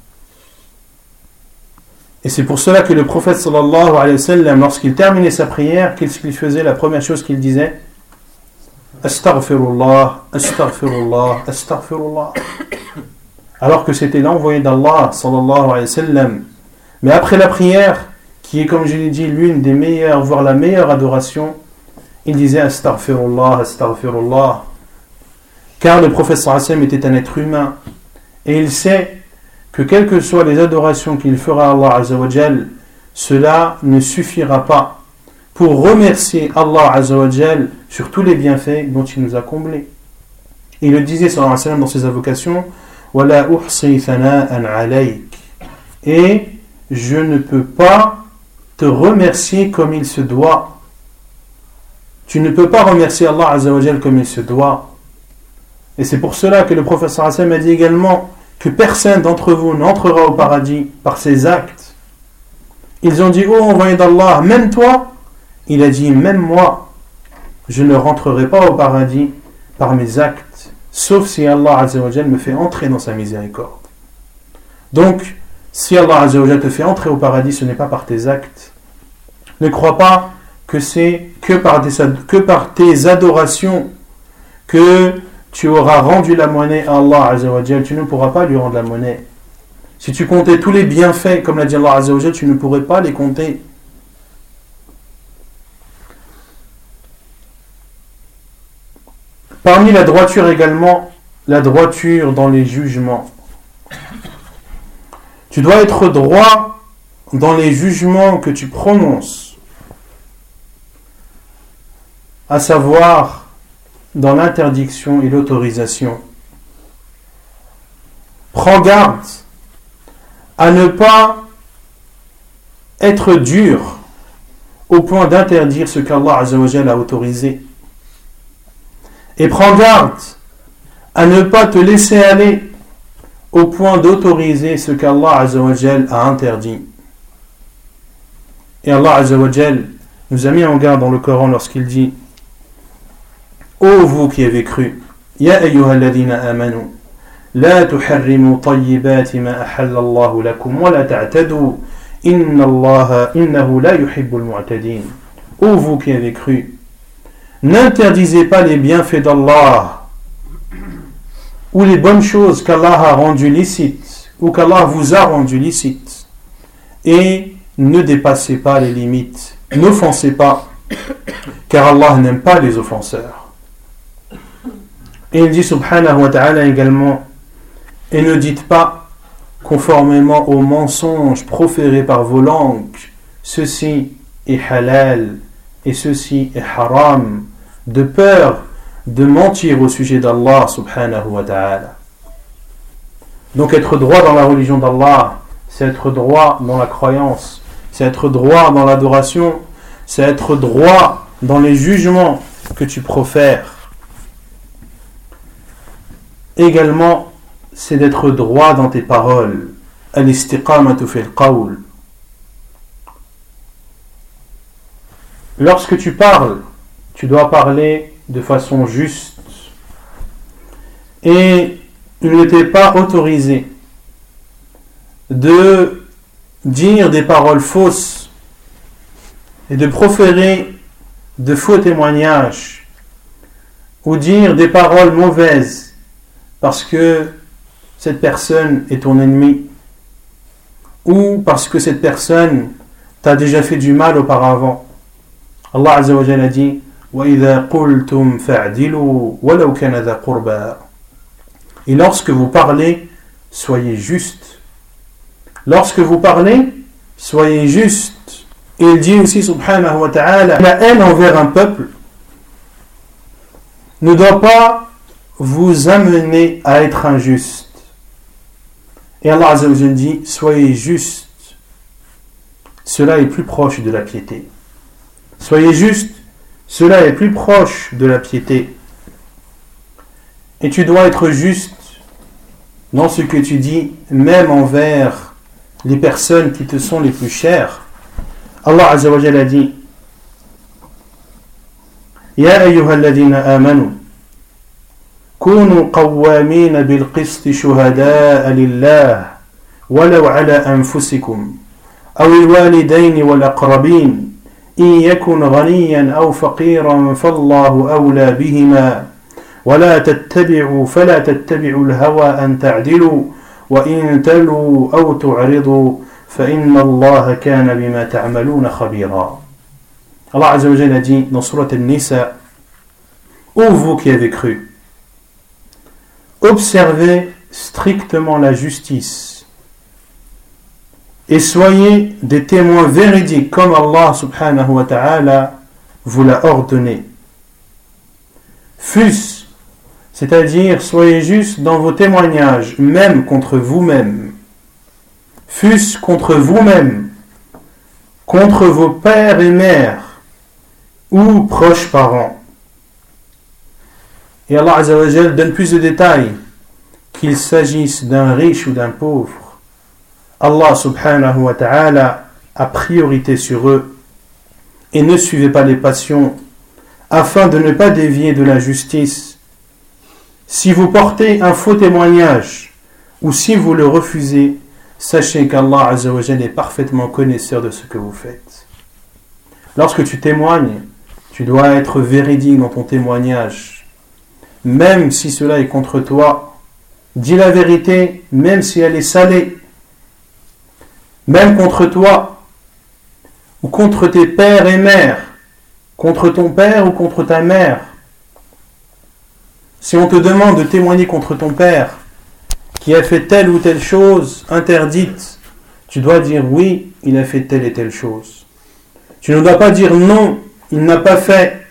A: Et c'est pour cela que le prophète sallallahu alayhi wa sallam, lorsqu'il terminait sa prière, qu'est-ce qu'il faisait? La première chose qu'il disait, Astaghfirullah, Astaghfirullah, Astaghfirullah. Alors que c'était l'envoyé d'Allah sallallahu alayhi wa sallam. Mais après la prière, qui est comme je l'ai dit l'une des meilleures, voire la meilleure adoration, il disait Astaghfirullah, Astaghfirullah. Car le prophète sallallahu alayhi wa sallam était un être humain. Et il sait que quelles que soient les adorations qu'il fera à Allah Azza wa Jal, cela ne suffira pas pour remercier Allah Azza wa Jal sur tous les bienfaits dont il nous a comblés. Il le disait sallallahu alayhi wa sallam dans ses invocations, Wala uhsi thana'an alayk. Et je ne peux pas te remercier comme il se doit. Tu ne peux pas remercier Allah Azza wa Jal comme il se doit. Et c'est pour cela que le prophète sallallahu alayhi wa sallam a dit également que personne d'entre vous n'entrera au paradis par ses actes. Ils ont dit, oh envoyé d'Allah, même toi? Il a dit, même moi, je ne rentrerai pas au paradis par mes actes, sauf si Allah Azza wa Jal me fait entrer dans sa miséricorde. Donc, si Allah Azza wa Jal te fait entrer au paradis, ce n'est pas par tes actes. Ne crois pas que c'est que par, des, que par tes adorations que tu auras rendu la monnaie à Allah Azza wa Jal. Tu ne pourras pas lui rendre la monnaie. Si tu comptais tous les bienfaits, comme l'a dit Allah Azza wa Jal, tu ne pourrais pas les compter. Parmi la droiture également, la droiture dans les jugements. Tu dois être droit dans les jugements que tu prononces, à savoir dans l'interdiction et l'autorisation. Prends garde à ne pas être dur au point d'interdire ce qu'Allah Azza wa Jal a autorisé. Et prends garde à ne pas te laisser aller au point d'autoriser ce qu'Allah Azza wa Jal a interdit. Et Allah Azza wa Jal nous a mis en garde dans le Coran lorsqu'il dit, ô vous qui avez cru, Ya ayyuhalladhina amanu, la tuharrimu tayyibati ma ahalla Allahu lakum wa la ta'tadu, inna Allaha innahu la yuhibbul mu'tadin. Ô vous qui avez cru, n'interdisez pas les bienfaits d'Allah ou les bonnes choses qu'Allah a rendues licites ou qu'Allah vous a rendues licites, et ne dépassez pas les limites, n'offensez pas, car Allah n'aime pas les offenseurs. Et il dit subhanahu wa ta'ala également, et ne dites pas, conformément aux mensonges proférés par vos langues, ceci est halal et ceci est haram, de peur de mentir au sujet d'Allah subhanahu wa ta'ala. Donc être droit dans la religion d'Allah, c'est être droit dans la croyance, c'est être droit dans l'adoration, c'est être droit dans les jugements que tu profères. Également, c'est d'être droit dans tes paroles. Al-istiqamatu fil qawl. Lorsque tu parles, tu dois parler de façon juste. Et il n'était pas autorisé de dire des paroles fausses et de proférer de faux témoignages ou dire des paroles mauvaises, parce que cette personne est ton ennemi, ou parce que cette personne t'a déjà fait du mal auparavant. Allah Azza wa Jalla a dit وَإِذَا قُلْتُمْ فَاعْدِلُوا وَلَوْ كَانَ ذَا قُرْبَى. Et lorsque vous parlez, soyez juste. Lorsque vous parlez, soyez juste. Et il dit aussi subhanahu wa ta'ala, la haine envers un peuple ne doit pas vous amener à être injuste. Et Allah Azza wa Jalla dit, soyez juste. Cela est plus proche de la piété. Soyez juste, cela est plus proche de la piété. Et tu dois être juste dans ce que tu dis, même envers les personnes qui te sont les plus chères. Allah Azza wa Jalla dit Ya ayyuhalladhina amanu kunu qawwamina bil qisti shuhada'a lillah walau ala anfusikum aw al walidayn wal aqrabin in yakun ghaniyan aw faqiran fallahu awla bihima ولا تتبعوا فلا تتبعوا الهوى أن تعدلوا وإن تلوا أو تعرضوا فإن الله كان بما تعملون خبيرا. Allah Azza wa Jalla dit dans Surat An-Nisa, ô vous qui avez cru, observez strictement la justice et soyez des témoins véridiques comme Allah subhanahu wa ta'ala vous l'a ordonné. Fût-ce, c'est-à-dire soyez juste dans vos témoignages, même contre vous-même, fût-ce contre vous-même, contre vos pères et mères, ou proches parents. Et Allah Azza wa Jalla donne plus de détails, qu'il s'agisse d'un riche ou d'un pauvre. Allah subhanahu wa ta'ala a priorité sur eux, et ne suivez pas les passions, afin de ne pas dévier de la justice. Si vous portez un faux témoignage, ou si vous le refusez, sachez qu'Allah Azza wa Jalla est parfaitement connaisseur de ce que vous faites. Lorsque tu témoignes, tu dois être véridique dans ton témoignage. Même si cela est contre toi, dis la vérité, même si elle est salée. Même contre toi, ou contre tes pères et mères, contre ton père ou contre ta mère. Si on te demande de témoigner contre ton père, qui a fait telle ou telle chose interdite, tu dois dire oui, il a fait telle et telle chose. Tu ne dois pas dire non, il n'a pas fait.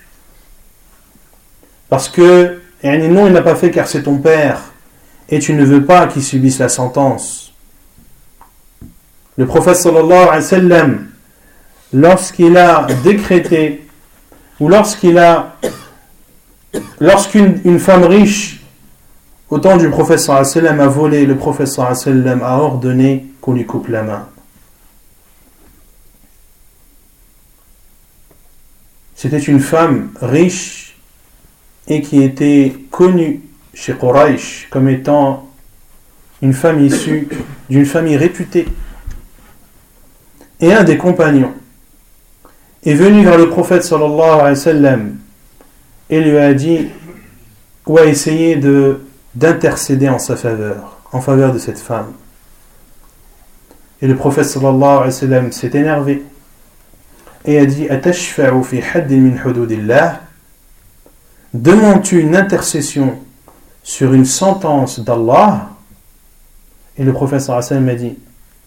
A: Parce que, non, il n'a pas fait car c'est ton père, et tu ne veux pas qu'il subisse la sentence. Le prophète sallallahu alayhi wa sallam, lorsqu'il a décrété, ou lorsqu'il a Lorsqu'une une femme riche, au temps du prophète sallallahu alayhi wa sallam, a volé, le prophète sallallahu alayhi wa sallam a ordonné qu'on lui coupe la main. C'était une femme riche et qui était connue chez Quraysh comme étant une femme issue d'une famille réputée. Et un des compagnons est venu vers le prophète sallallahu alayhi wa sallam et lui a dit, ou a essayé de, d'intercéder en sa faveur, en faveur de cette femme. Et le prophète sallallahu alayhi wa sallam s'est énervé et a dit, atashfa'u fi haddin min hududillah, demandes-tu une intercession sur une sentence d'Allah? Et le prophète sallallahu alayhi wa sallam a dit,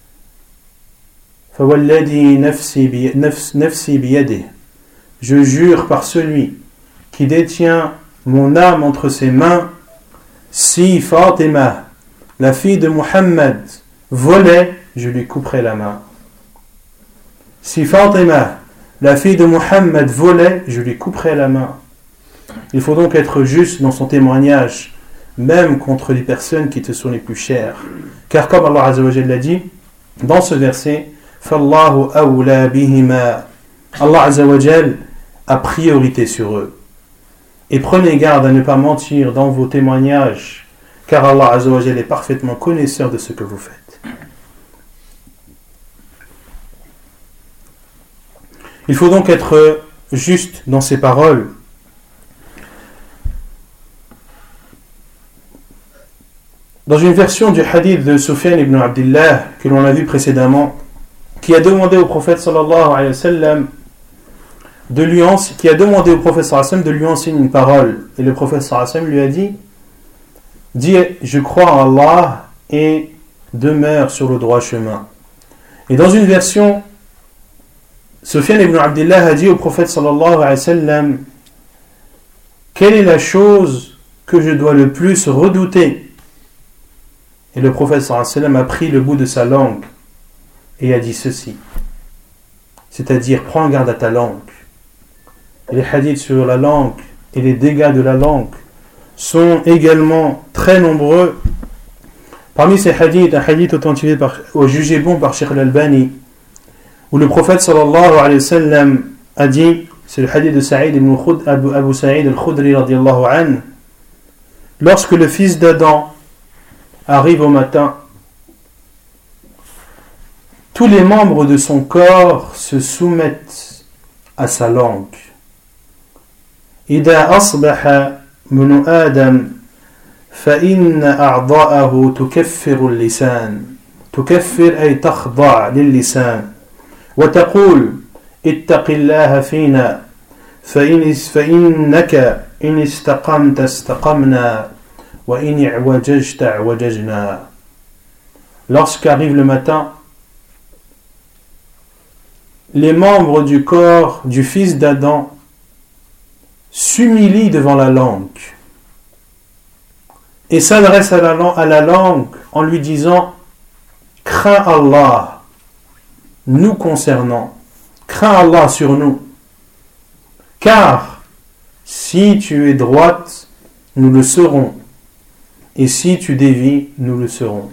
A: fawalladhi nafsi bi nafsi biyadihi, je jure par celui qui détient mon âme entre ses mains, si Fatima, la fille de Muhammad, volait, je lui couperai la main. Si Fatima, la fille de Muhammad, volait, je lui couperai la main. Il faut donc être juste dans son témoignage, même contre les personnes qui te sont les plus chères. Car comme Allah Azza wa Jalla l'a dit, dans ce verset, Fallahu awla bihima, Allah Azza wa Jalla a priorité sur eux. Et prenez garde à ne pas mentir dans vos témoignages, car Allah Azza wa Jalla est parfaitement connaisseur de ce que vous faites. Il faut donc être juste dans ses paroles. Dans Dans une version du hadith de Sufyan ibn Abdillah, que l'on a vu précédemment, qui a demandé au prophète sallallahu alayhi wa sallam de lui enseigner, qui a demandé au prophète sallallahu alayhi wa sallam de lui enseigner une parole. Et le prophète sallallahu alayhi wa sallam lui a dit, dis, je crois en Allah et demeure sur le droit chemin. Et dans une version, Sufyan ibn Abdillah a dit au prophète sallallahu alayhi wa sallam, quelle est la chose que je dois le plus redouter? Et le prophète sallallahu alayhi wa sallam a pris le bout de sa langue et a dit ceci, c'est-à-dire prends garde à ta langue. Et les hadiths sur la langue et les dégâts de la langue sont également très nombreux. Parmi ces hadiths, un hadith authentifié par, au jugé bon par Cheikh al-Albani, où le prophète sallallahu alayhi wa sallam a dit, c'est le hadith de Saïd ibn Khud, Abu, Abu Saïd al-Khudri radiyallahu anhu, lorsque le fils d'Adam arrive au matin, tous les membres de son corps se soumettent à sa langue. إذا أصبح من آدم فإن أعضاءه تكفر اللسان تكفر أي تخضع للسان وتقول اتق الله فينا فإن فإنك إن استقمت استقمنا وإن اعوججت اعوججنا. Lorsqu'arrive le matin, les membres du corps du fils d'Adam s'humilie devant la langue et s'adresse à la, à la langue en lui disant crains Allah nous concernant, crains Allah sur nous, car si tu es droite nous le serons et si tu dévies nous le serons.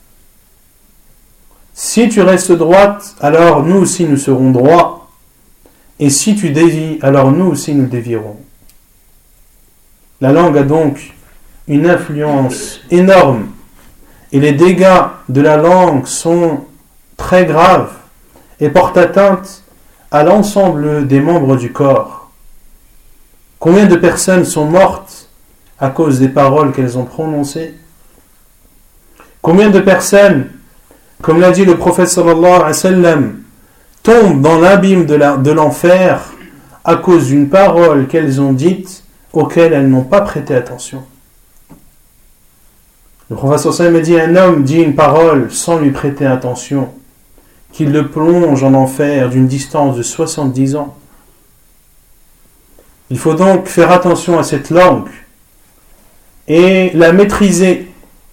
A: Si tu restes droite, alors nous aussi nous serons droits, et si tu dévies, alors nous aussi nous dévierons. La langue a donc une influence énorme et les dégâts de la langue sont très graves et portent atteinte à l'ensemble des membres du corps. Combien de personnes sont mortes à cause des paroles qu'elles ont prononcées? Combien de personnes, comme l'a dit le prophète sallallahu alayhi wa sallam, tombent dans l'abîme de, la, de l'enfer à cause d'une parole qu'elles ont dite auxquelles elles n'ont pas prêté attention. Le prophète sallallahu alayhi wa sallam a dit, un homme dit une parole sans lui prêter attention, qu'il le plonge en enfer d'une distance de soixante-dix ans. Il faut donc faire attention à cette langue et la maîtriser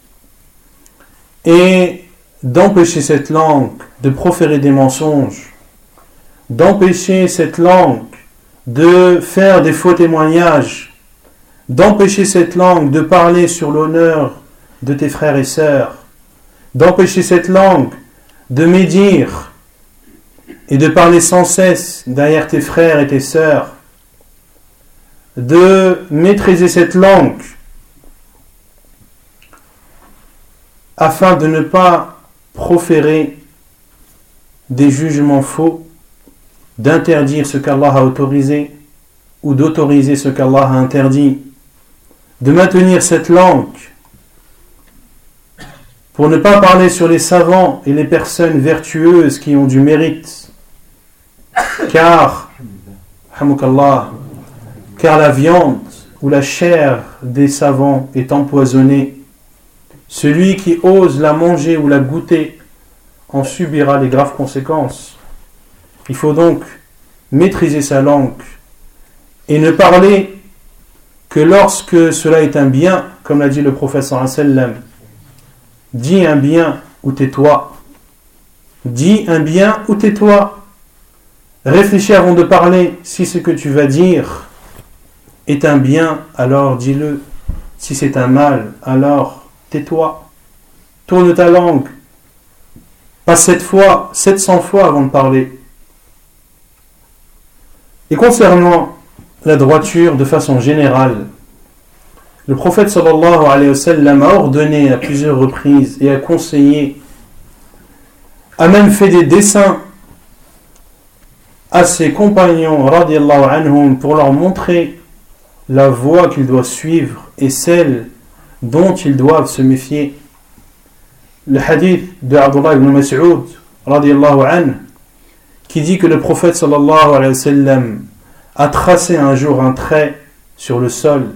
A: et d'empêcher cette langue de proférer des mensonges, d'empêcher cette langue de faire des faux témoignages, d'empêcher cette langue de parler sur l'honneur de tes frères et sœurs, d'empêcher cette langue de médire et de parler sans cesse derrière tes frères et tes sœurs, de maîtriser cette langue afin de ne pas proférer des jugements faux, d'interdire ce qu'Allah a autorisé ou d'autoriser ce qu'Allah a interdit, de maintenir cette langue pour ne pas parler sur les savants et les personnes vertueuses qui ont du mérite, car car la viande ou la chair des savants est empoisonnée. Celui qui ose la manger ou la goûter en subira les graves conséquences. Il faut donc maîtriser sa langue et ne parler que lorsque cela est un bien, comme l'a dit le prophète sallallahu alayhi wa sallam. Dis un bien ou tais-toi. Dis un bien ou tais-toi. Réfléchis avant de parler. Si ce que tu vas dire est un bien, alors dis-le. Si c'est un mal, alors tais-toi. Tourne ta langue. Pas sept fois, sept cents fois avant de parler. Et concernant la droiture de façon générale, le prophète sallallahu alayhi wa sallam a ordonné à plusieurs reprises et a conseillé, a même fait des dessins à ses compagnons radiyallahu anhum pour leur montrer la voie qu'ils doivent suivre et celle dont ils doivent se méfier. le hadith de Abdullah ibn Mas'ud radiyallahu anhu, qui dit que le prophète sallallahu alayhi wa sallam a tracé un jour un trait sur le sol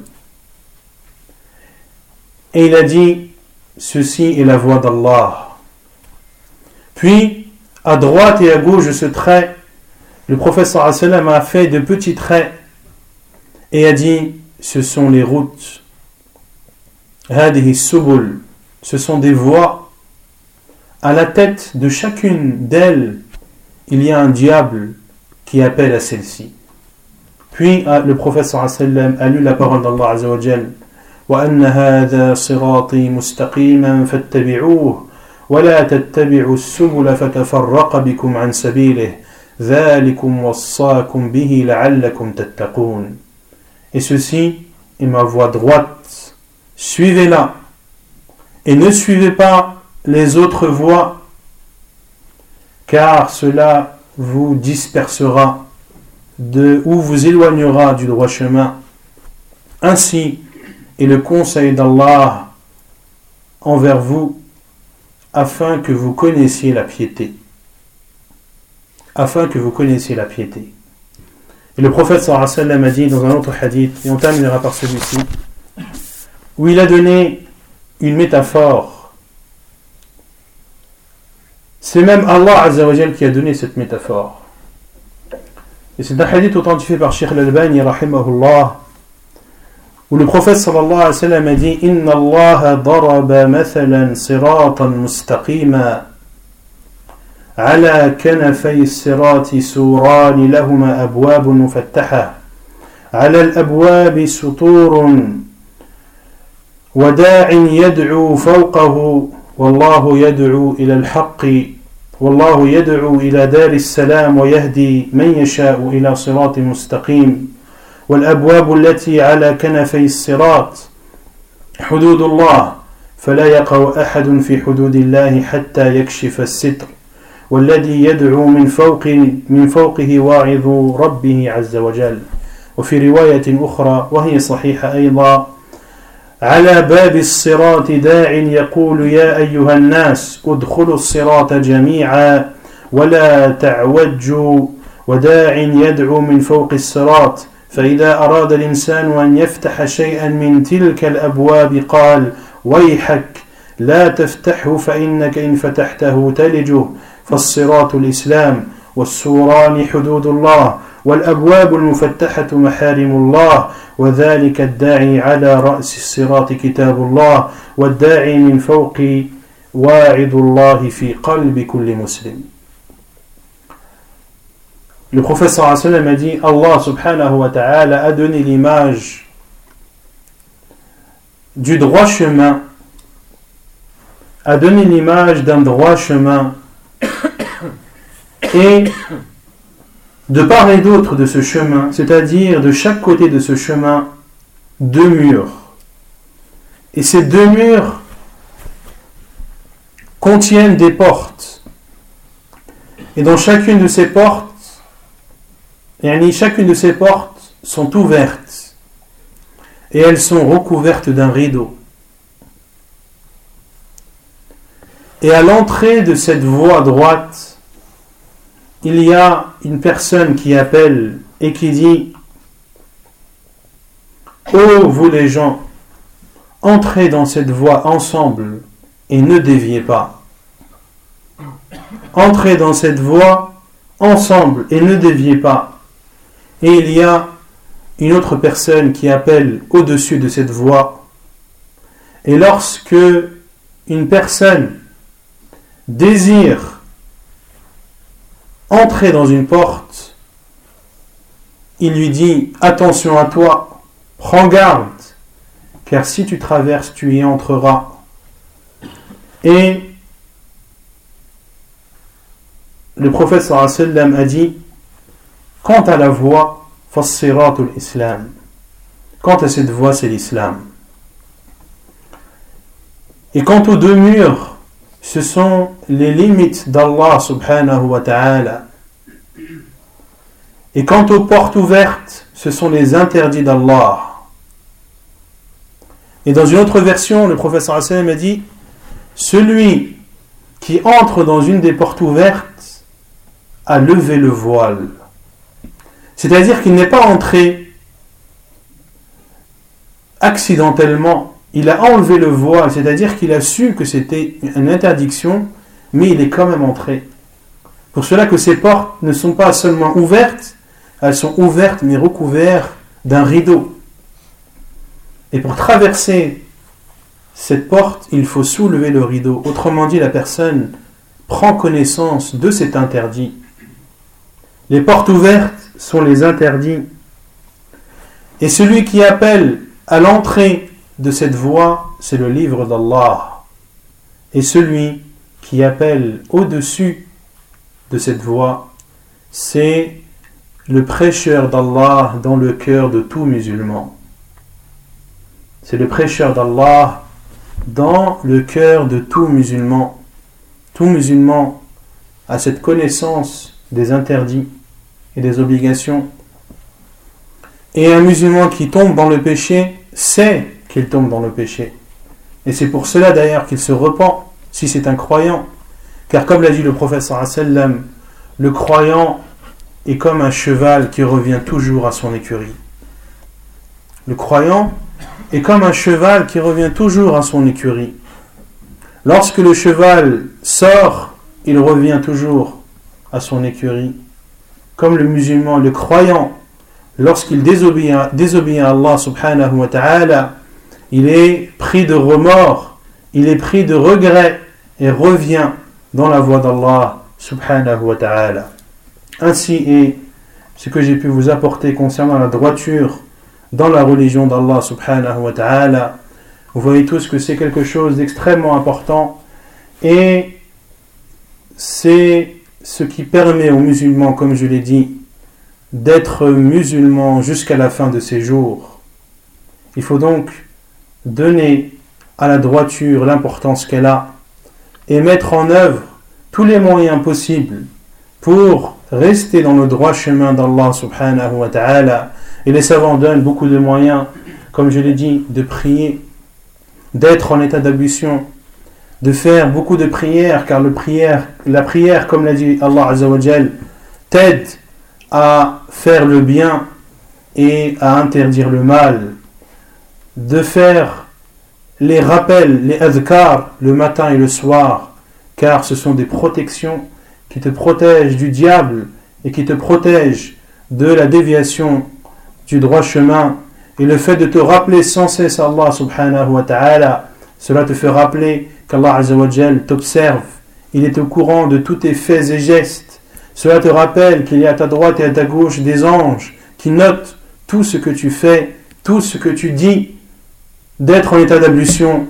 A: et il a dit: ceci est la voie d'Allah. Puis à droite et à gauche de ce trait, le prophète sallallahu alayhi wa sallam a fait de petits traits et a dit: ce sont les routes, hadihi subul, ce sont des voies. À la tête de chacune d'elles, il y a un diable qui appelle à celle-ci. Puis le prophète sallallahu alayhi wa sallam a lu la parole d'Allah azza wa jal: wa anna hadha sirati mustaqiman fattabi'uhu wa la tattabi'u as-subula fatafarraqa bikum an sabilihi dhalikum wassaakum bihi la'allakum tattaqun. Et ceci est ma voie droite, suivez-la et ne suivez pas les autres voies, car cela vous dispersera de, ou vous éloignera du droit chemin. Ainsi est le conseil d'Allah envers vous, afin que vous connaissiez la piété. Afin que vous connaissiez la piété. Et le prophète sallallahu alayhi wa sallam a dit dans un autre hadith, et on terminera par celui-ci, où il a donné une métaphore. C'est même Allah azza wa jal qui a donné cette métaphore. Et c'est un hadith authentifié par Cheikh Al-Albani rahimahullah, où le prophète sallallahu alayhi wa sallam a dit: Inna Allah daraba mathalan siratan mustaqima على كنفي الصراط سوران لهما أبواب مفتحة على الأبواب سطور وداع يدعو فوقه والله يدعو إلى الحق والله يدعو إلى دار السلام ويهدي من يشاء إلى صراط مستقيم والأبواب التي على كنفي الصراط حدود الله فلا يقع أحد في حدود الله حتى يكشف الستر والذي يدعو من فوق من فوقه واعظ ربه عز وجل. وفي رواية أخرى وهي صحيحة أيضا: على باب الصراط داع يقول يا أيها الناس ادخلوا الصراط جميعا ولا تعوجوا وداع يدعو من فوق الصراط فإذا أراد الإنسان أن يفتح شيئا من تلك الأبواب قال ويحك لا تفتحه فإنك إن فتحته تلجه فالصراط الإسلام والسوران حدود الله والأبواب المفتحة محارم الله وذلك الداعي على رأس الصراط كتاب الله والداعي من فوق واعظ الله في قلب كل مسلم. Le prophète sallallahu alayhi wa sallam a dit: Allah subhanahu wa ta'ala a donné l'image du droit chemin, a donné l'image d'un droit chemin et de part et d'autre de ce chemin, c'est-à-dire de chaque côté de ce chemin, deux murs. Et ces deux murs contiennent des portes. Et dans chacune de ces portes, et chacune de ces portes sont ouvertes. Et elles sont recouvertes d'un rideau. Et à l'entrée de cette voie droite, il y a une personne qui appelle et qui dit: ô vous les gens, entrez dans cette voie ensemble et ne déviez pas. Entrez dans cette voie ensemble et ne déviez pas. Et il y a une autre personne qui appelle au-dessus de cette voie. Et lorsque une personne désire entrer dans une porte, il lui dit: attention à toi, prends garde, car si tu traverses, tu y entreras. Et le prophète sallallahu alayhi wa sallam a dit: quant à la voie, fassiratul islam. Quant à cette voie, c'est l'islam. Et quant aux deux murs, ce sont les limites d'Allah subhanahu wa ta'ala. Et quant aux portes ouvertes, ce sont les interdits d'Allah. Et dans une autre version, le prophète sallallahu alayhi wa sallam a dit: celui qui entre dans une des portes ouvertes a levé le voile. C'est-à-dire qu'il n'est pas entré accidentellement, il a enlevé le voile, c'est-à-dire qu'il a su que c'était une interdiction, mais il est quand même entré. Pour cela que ces portes ne sont pas seulement ouvertes, elles sont ouvertes mais recouvertes d'un rideau. Et pour traverser cette porte, il faut soulever le rideau. Autrement dit, la personne prend connaissance de cet interdit. Les portes ouvertes sont les interdits. Et celui qui appelle à l'entrée de cette voie, c'est le livre d'Allah. Et celui qui appelle au-dessus de cette voie, c'est le prêcheur d'Allah dans le cœur de tout musulman. C'est le prêcheur d'Allah dans le cœur de tout musulman. Tout musulman a cette connaissance des interdits et des obligations. Et un musulman qui tombe dans le péché sait qu'il tombe dans le péché. Et c'est pour cela d'ailleurs qu'il se repent si c'est un croyant. Car comme l'a dit le prophète sallallahu alayhi wa sallam, le croyant est comme un cheval qui revient toujours à son écurie. Le croyant est comme un cheval qui revient toujours à son écurie. Lorsque le cheval sort, il revient toujours à son écurie. Comme le musulman, le croyant, lorsqu'il désobéit à, désobéit à Allah subhanahu wa ta'ala, il est pris de remords, il est pris de regrets et revient dans la voie d'Allah subhanahu wa ta'ala. Ainsi est ce que j'ai pu vous apporter concernant la droiture dans la religion d'Allah subhanahu wa ta'ala. Vous voyez tous que c'est quelque chose d'extrêmement important et c'est ce qui permet aux musulmans, comme je l'ai dit, d'être musulmans jusqu'à la fin de ses jours. Il faut donc donner à la droiture l'importance qu'elle a et mettre en œuvre tous les moyens possibles pour rester dans le droit chemin d'Allah subhanahu wa ta'ala. Et les savants donnent beaucoup de moyens, comme je l'ai dit, de prier, d'être en état d'ablution, de faire beaucoup de prières, car le prière, la prière, comme l'a dit Allah Azza wa Jal, t'aide à faire le bien et à interdire le mal, de faire les rappels, les adhkar, le matin et le soir, car ce sont des protections qui te protègent du diable et qui te protègent de la déviation du droit chemin. Et le fait de te rappeler sans cesse Allah subhanahu wa ta'ala, cela te fait rappeler qu'Allah Azza wa Jal t'observe, il est au courant de tous tes faits et gestes. Cela te rappelle qu'il y a à ta droite et à ta gauche des anges qui notent tout ce que tu fais, tout ce que tu dis, d'être en état d'ablution,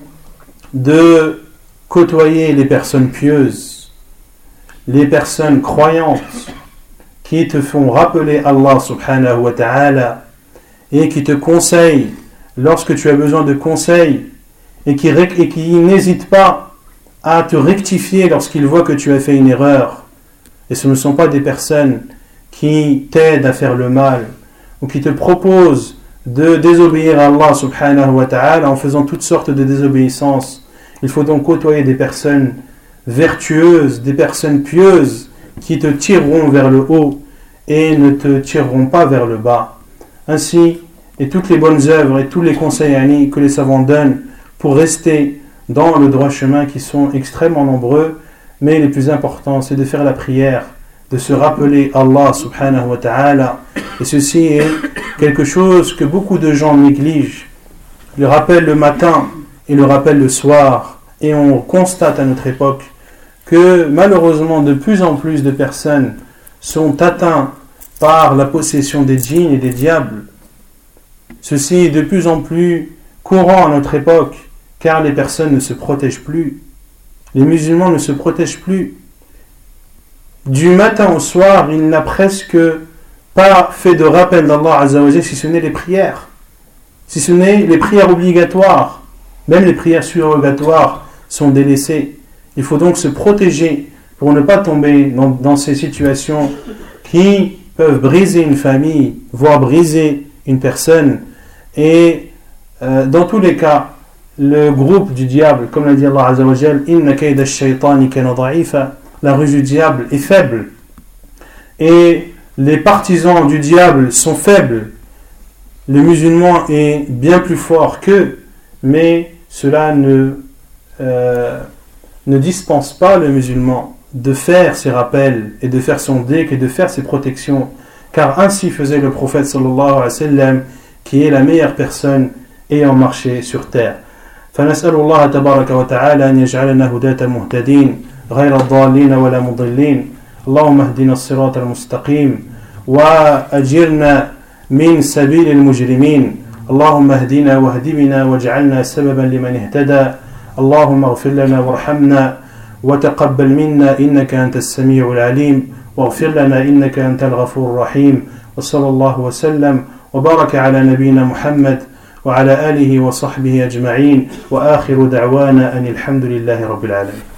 A: de côtoyer les personnes pieuses, les personnes croyantes qui te font rappeler Allah subhanahu wa ta'ala et qui te conseillent lorsque tu as besoin de conseils et qui, et qui n'hésitent pas à te rectifier lorsqu'ils voient que tu as fait une erreur. Et ce ne sont pas des personnes qui t'aident à faire le mal ou qui te proposent de désobéir à Allah subhanahu wa ta'ala en faisant toutes sortes de désobéissances. Il faut donc côtoyer des personnes vertueuses, des personnes pieuses qui te tireront vers le haut et ne te tireront pas vers le bas. Ainsi, et toutes les bonnes œuvres et tous les conseils que les savants donnent pour rester dans le droit chemin qui sont extrêmement nombreux, mais les plus importants, c'est de faire la prière, de se rappeler Allah subhanahu wa ta'ala. Et ceci est quelque chose que beaucoup de gens négligent. Le rappel le matin et le rappel le soir. Et on constate à notre époque que malheureusement de plus en plus de personnes sont atteintes par la possession des djinns et des diables. Ceci est de plus en plus courant à notre époque, car les personnes ne se protègent plus. Les musulmans ne se protègent plus. Du matin au soir, il n'a presque pas fait de rappel d'Allah Azza wa Jalla, si ce n'est les prières. Si ce n'est les prières obligatoires. Même les prières surrogatoires sont délaissées. Il faut donc se protéger pour ne pas tomber dans, dans ces situations qui peuvent briser une famille, voire briser une personne. Et euh, dans tous les cas, le groupe du diable, comme l'a dit Allah Azza wa Jal, Inna kayda ash-shaytani kana dha'ifa, la ruse du diable est faible. Et les partisans du diable sont faibles. Le musulman est bien plus fort qu'eux, mais cela ne, euh, ne dispense pas le musulman de faire ses rappels et de faire son dhikr et de faire ses protections, car ainsi faisait le prophète sallallahu alayhi wa sallam, qui est la meilleure personne ayant marché sur terre. فنسأل الله تبارك وتعالى أن يجعلنا هداة مهتدين غير الضالين ولا مضلين. اللهم اهدنا الصراط المستقيم وأجرنا من سبيل المجرمين. اللهم اهدنا واهد بنا واجعلنا سببا لمن اهتدى. اللهم اغفر لنا وارحمنا وتقبل منا إنك أنت السميع العليم واغفر لنا إنك أنت الغفور الرحيم. وصلى الله وسلم وبارك على نبينا محمد وعلى آله وصحبه أجمعين وآخر دعوانا أن الحمد لله رب العالمين.